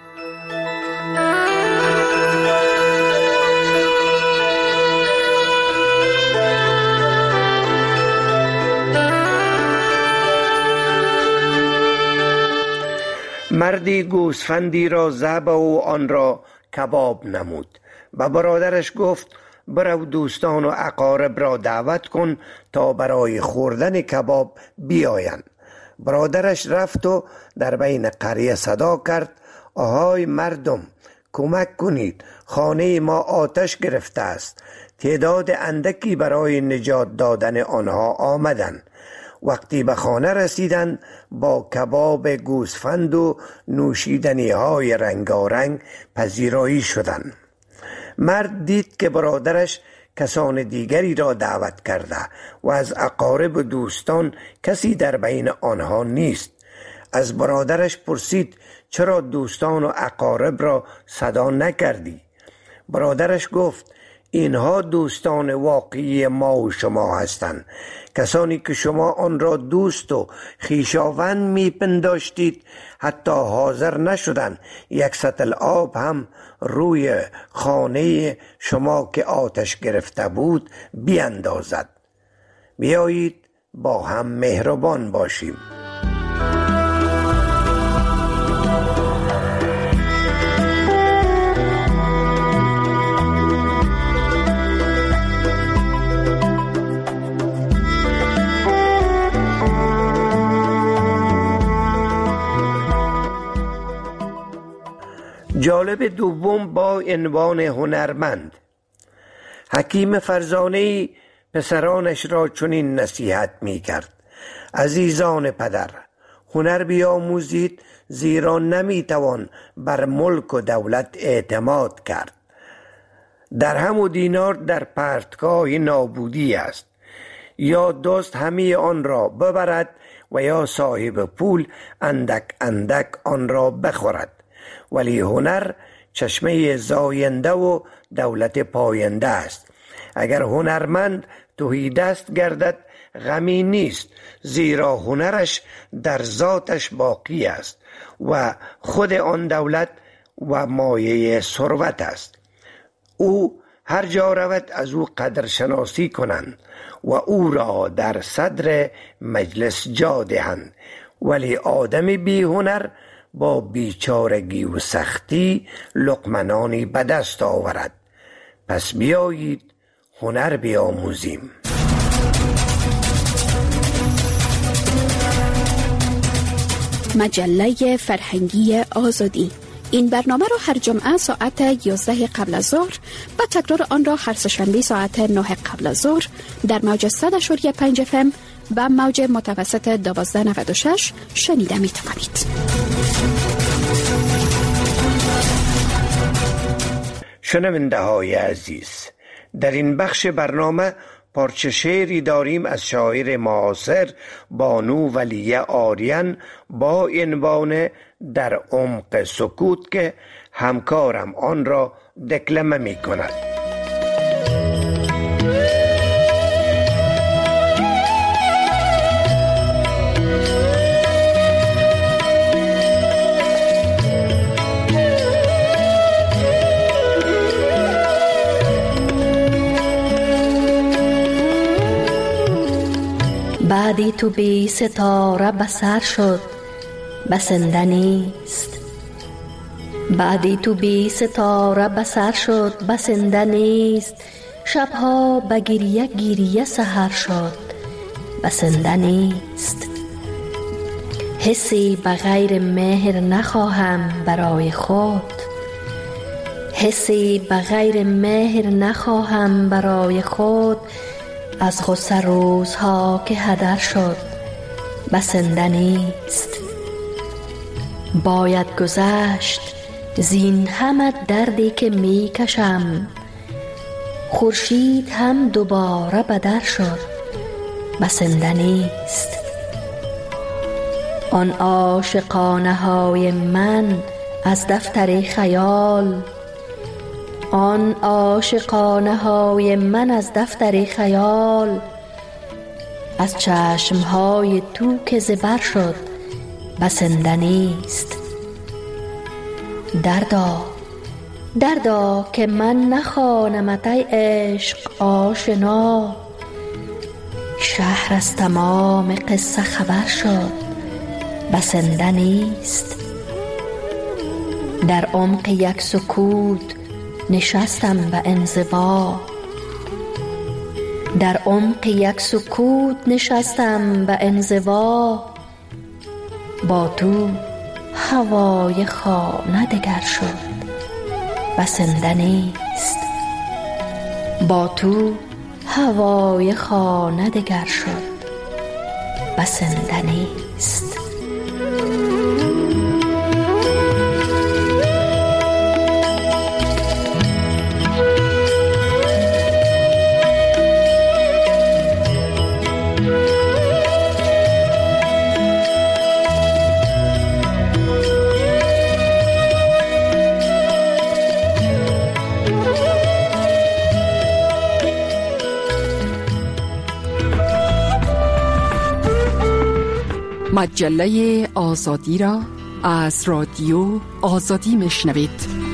مردی گوسفندی را ذبح و آن را کباب نمود و برادرش گفت برو دوستان و اقارب را دعوت کن تا برای خوردن کباب بیایند. برادرش رفت و در بین قریه صدا کرد آهای مردم، کمک کنید، خانه ما آتش گرفته است. تعداد اندکی برای نجات دادن آنها آمدند. وقتی به خانه رسیدند با کباب گوسفند و نوشیدنی های رنگارنگ پذیرایی شدند. مرد دید که برادرش کسان دیگری را دعوت کرده و از اقارب و دوستان کسی در بین آنها نیست. از برادرش پرسید چرا دوستان و اقارب را صدا نکردی؟ برادرش گفت اینها دوستان واقعی ما و شما هستند، کسانی که شما آن را دوست و خویشاوند میپنداشتید حتی حاضر نشدند یک سطل آب هم روی خانه شما که آتش گرفته بود بیاندازد. بیایید با هم مهربان باشیم. جالب دوم با عنوان هنرمند. حکیم فرزانه‌ای پسرانش را چنین نصیحت می کرد: عزیزان پدر، هنر بیاموزید، زیرا نمی توان بر ملک و دولت اعتماد کرد. درهم و دینار در پرتگاه نابودی است، یا دوست همه آن را ببرد و یا صاحب پول اندک اندک آن را بخورد. ولی هنر چشمه زاینده و دولت پاینده است. اگر هنرمند تهیدست گردد غمی نیست، زیرا هنرش در ذاتش باقی است و خود آن دولت و مایه ثروت است. او هر جا رود از او قدرشناسی کنند و او را در صدر مجلس جا دهند. ولی آدم بی هنر با بیچارگی و سختی لقمه به دست آورد. پس بیایید هنر بیاموزیم. مجله فرهنگی آزادی. این برنامه را هر جمعه ساعت 11 قبل از ظهر و تکرار آن را هر سه‌شنبه ساعت 9 قبل از ظهر در موج 100.5 FM و موج متوسط 1296 شنیده می توانید. شنونده های عزیز، در این بخش برنامه پارچه شعری داریم از شاعر معاصر بانو ولیه آریان با عنوان در عمق سکوت که همکارم آن را دکلمه می کند. بعدی تو بی ستاره بسر شد بسنده نیست. بعدی تو بی ستاره بسر شد بسنده نیست. شبها به گریه گریه سحر شد بسنده نیست. حسی بغیر مهر نخواهم برای خود. حسی بغیر مهر نخواهم برای خود. از غصه روزها که هدر شد بسنده نیست. باید گذشت زین همه دردی که می کشم، خورشید هم دوباره بدر شد بسنده نیست. آن عاشقانه های من از دفتر خیال، آن عاشقانه های من از دفتر خیال، از چشم های تو که زبر شد بسنده نیست. دردا که من نخوانمت ای عشق آشنا، شهر از تمام قصه خبر شد بسنده نیست. در عمق یک سکوت نشستم به انزوا، در عمق یک سکوت نشستم به انزوا، با تو هوای خانه دگر شد بسنده نیست. با تو هوای خانه دگر شد بسنده نیست. مجله آزادی را از رادیو آزادی میشنوید.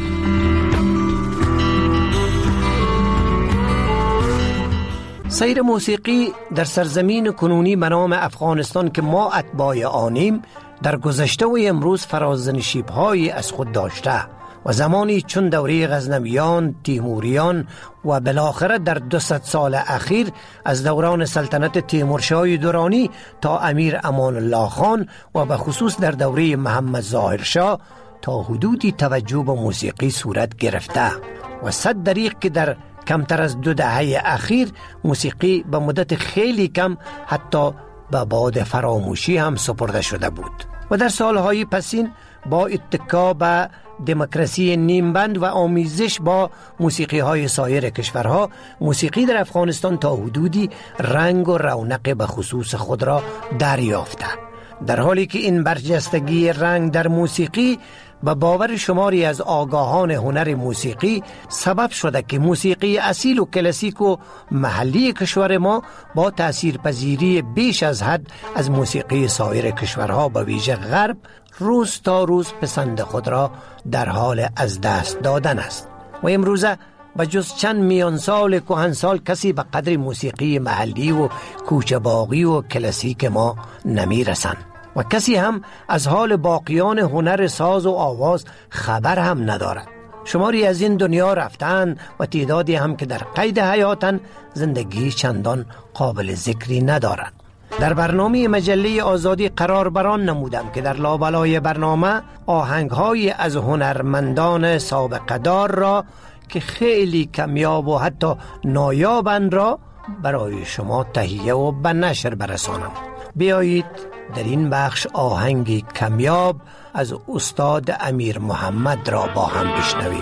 سیر موسیقی در سرزمین کنونی به نام افغانستان که ما اتباع آنیم، در گذشته و امروز فرازنشیب‌هایی از خود داشته و زمانی چون دوره غزنویان، تیموریان و بالاخره در 200 سال اخیر از دوران سلطنت تیمورشاه درانی تا امیر امان الله خان و به خصوص در دوره محمد ظاهر شاه تا حدودی توجه به موسیقی صورت گرفته و 100 دریغ که در کمتر از 2 دهه اخیر موسیقی به مدت خیلی کم حتی به باد فراموشی هم سپرده شده بود و در سالهای پسین با اتکا به دموکراسی نیمبند و آمیزش با موسیقی های سایر کشورها، موسیقی در افغانستان تا حدودی رنگ و رونق به خصوص خود را دریافته، در حالی که این برجستگی رنگ در موسیقی به باور شماری از آگاهان هنر موسیقی سبب شده که موسیقی اصیل و کلاسیک و محلی کشور ما با تاثیرپذیری بیش از حد از موسیقی سایر کشورها به ویژه غرب روز تا روز پسند خود را در حال از دست دادن است و امروزه به جز چند میان سال کهنسال کسی به قدر موسیقی محلی و کوچه باغی و کلاسیک ما نمی رسند و کسی هم از حال باقیان هنر ساز و آواز خبر هم ندارد. شماری از این دنیا رفتن و تعدادی هم که در قید حیاتن زندگی چندان قابل ذکری ندارند. در برنامه مجله آزادی قرار بران نمودم که در لابلای برنامه آهنگ‌های از هنرمندان سابقه دار را که خیلی کمیاب و حتی نایابند را برای شما تهیه و به نشر برسانم. بیایید در این بخش آهنگی کمیاب از استاد امیر محمد را با هم بشنویم.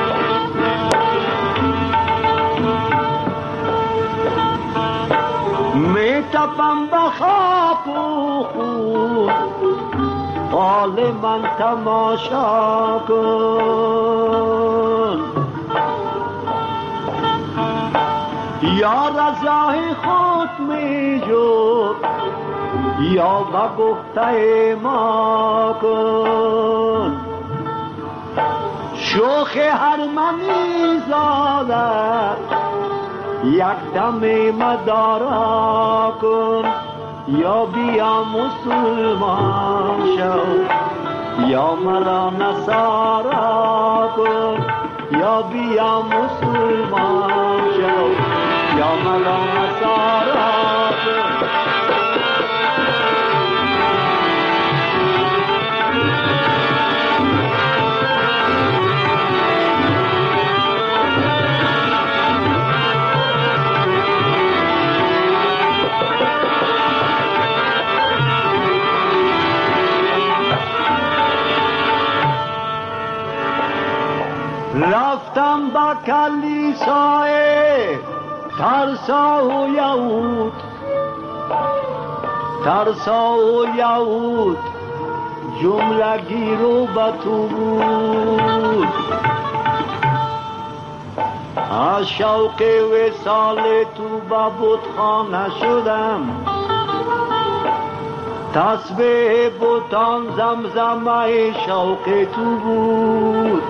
می تپم بخواب و خود حال من تماشا کن، یا رضای خود می جو یا با گفته ما کن، شوخ هر منی زاده یک دم مدارا کن، یا بیا مسلمان شو یا مرا نصارا کن، یا بیا مسلمان شو یا مرا نصارا کن. کلیسای ترسا و یهود، ترسا و یهود جملگی رو به تو بود. از شوق وصال تو به بتخانه شدم، تسبیح بتان زمزمه شوق تو بود.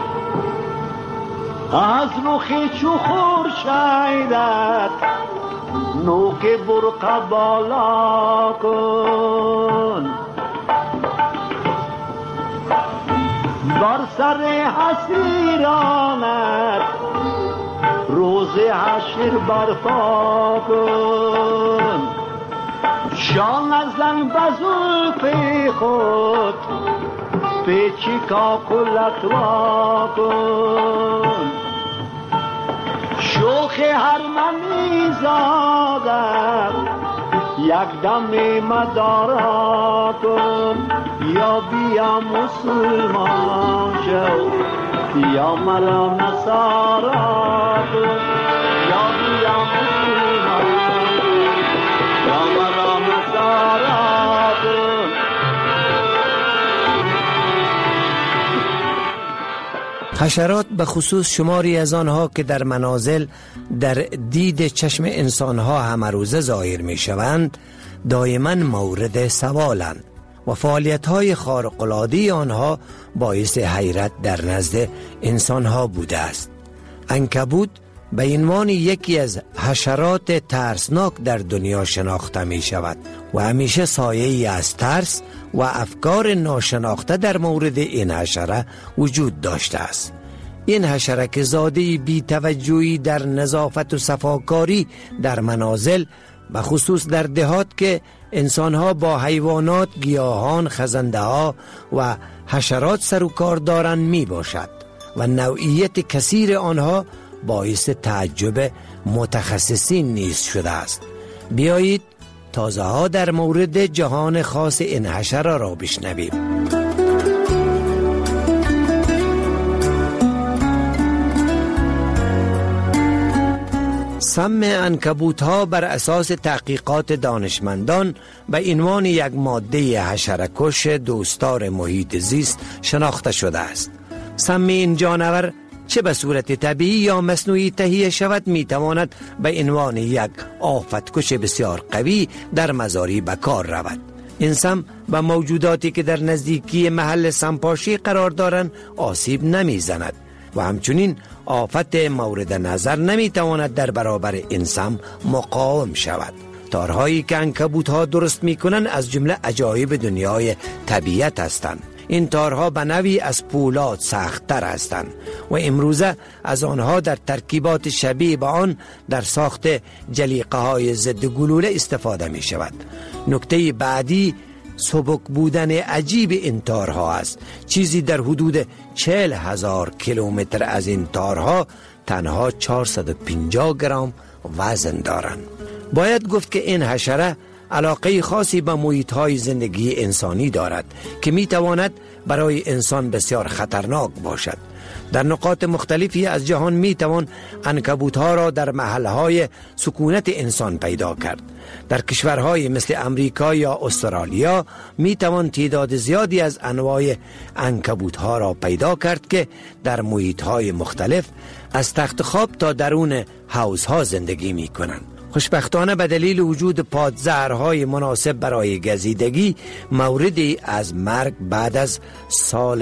از رخ چو خورشیدت نوک برقع بالا کن، بر سر حسیرانت روز حشر برپا کن. شان ازن بزرگ خود پیچی کاکلت وا کن. شوخ هر منی زادم یک دم مدارا کن. یا بیا مسلمان شو یا مرا نصارا کن. یا بیا مسلمان یا مرا نصارا کن. حشرات به خصوص شماری از آنها که در منازل در دید چشم انسانها همه روزه ظاهر می شوند دائما مورد سوالند و فعالیت‌های خارق‌العاده آنها باعث حیرت در نزد انسانها بوده است. عنکبوت به عنوان یکی از حشرات ترسناک در دنیا شناخته می شود و همیشه سایه‌ای از ترس و افکار ناشناخته در مورد این حشره وجود داشته است. این حشره که زاده بی توجهی در نظافت و صفاکاری در منازل به خصوص در دهات که انسانها با حیوانات، گیاهان، خزنده ها و حشرات سر و کار دارند می باشد و نوعیت کثیر آنها باعث تعجب متخصصین نیز شده است. بیایید تازه ها در مورد جهان خاص این حشره را بشنویم. سم عنکبوت ها بر اساس تحقیقات دانشمندان به عنوان یک ماده حشره‌کش دوستدار محیط زیست شناخته شده است. سم این جانور چه به صورت طبیعی یا مصنوعی تهیه شود می تواند به عنوان یک آفتکش بسیار قوی در مزاری به کار رود. این سم به موجوداتی که در نزدیکی محل سمپاشی قرار دارند آسیب نمی زند و همچنین آفت مورد نظر نمی تواند در برابر این سم مقاوم شود. تارهایی که عنکبوت ها درست می کنند از جمله عجایب دنیای طبیعت هستند. این تارها به نوعی از پولاد سخت‌تر هستند و امروزه از آنها در ترکیبات شبیه به آن در ساخت جلیقه های ضد گلوله استفاده می شود. نکته بعدی سبک بودن عجیب این تارها است. چیزی در حدود 40,000 کیلومتر از این تارها تنها 450 گرم وزن دارند. باید گفت که این حشره علاقه خاصی به محیط‌های زندگی انسانی دارد که می‌تواند برای انسان بسیار خطرناک باشد. در نقاط مختلفی از جهان می‌توان عنکبوت‌ها را در محل‌های سکونت انسان پیدا کرد. در کشورهای مثل امریکا یا استرالیا می‌توان تعداد زیادی از انواع عنکبوت‌ها را پیدا کرد که در محیط‌های مختلف از تخت خواب تا درون حوض‌ها زندگی می‌کنند. خوشبختانه به دلیل وجود پادزهرهای مناسب برای گزیدگی موردی از مرگ بعد از سال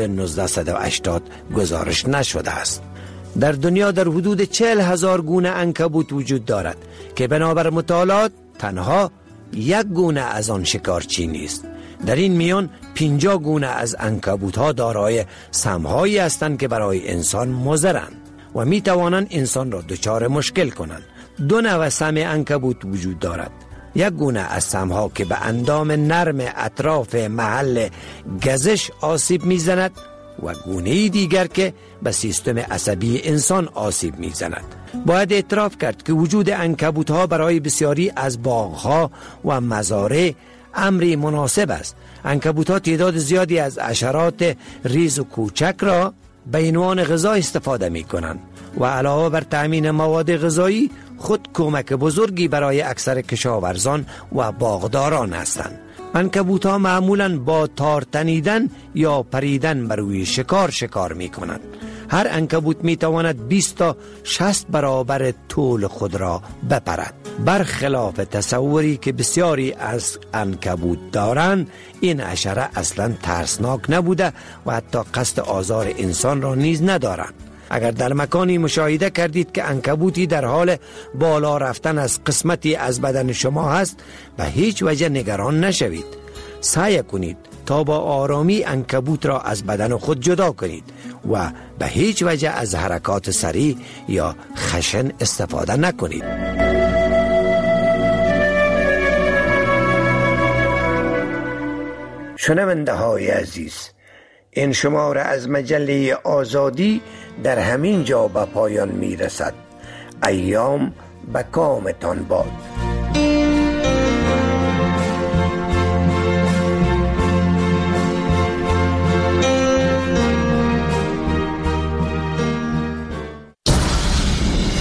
1980 گزارش نشده است. در دنیا در حدود 40,000 گونه عنکبوت وجود دارد که بنابر مطالعات تنها یک گونه از آن شکارچی نیست. در این میان 50 گونه از عنکبوت‌ها دارای سم‌هایی هستند که برای انسان مضرند و می توانند انسان را دچار مشکل کنند. دو نوع سم عنکبوت وجود دارد. یک گونه از سمها که به اندام نرم اطراف محل گزش آسیب میزند و گونه دیگر که به سیستم عصبی انسان آسیب میزند. باید اعتراف کرد که وجود عنکبوت ها برای بسیاری از باغها و مزارع امری مناسب است. عنکبوت ها تعداد زیادی از حشرات ریز و کوچک را به عنوان غذا استفاده می کنند و علاوه بر تأمین مواد غذایی خود کمک بزرگی برای اکثر کشاورزان و باغداران هستند. عنکبوت‌ها معمولاً با تار تنیدن یا پریدن بر روی شکار می کنند. هر عنکبوت می تواند 20 تا 60 برابر طول خود را بپرد. برخلاف تصوری که بسیاری از عنکبوت دارند، این حشره اصلا ترسناک نبوده و حتی قصد آزار انسان را نیز ندارند. اگر در مکانی مشاهده کردید که عنکبوتی در حال بالا رفتن از قسمتی از بدن شما هست، به هیچ وجه نگران نشوید. سعی کنید تا با آرامی عنکبوت را از بدن خود جدا کنید و به هیچ وجه از حرکات سریع یا خشن استفاده نکنید. شنونده های عزیز، این شماره از مجله آزادی در همین جا به پایان می رسد. ایام به کامتان باد.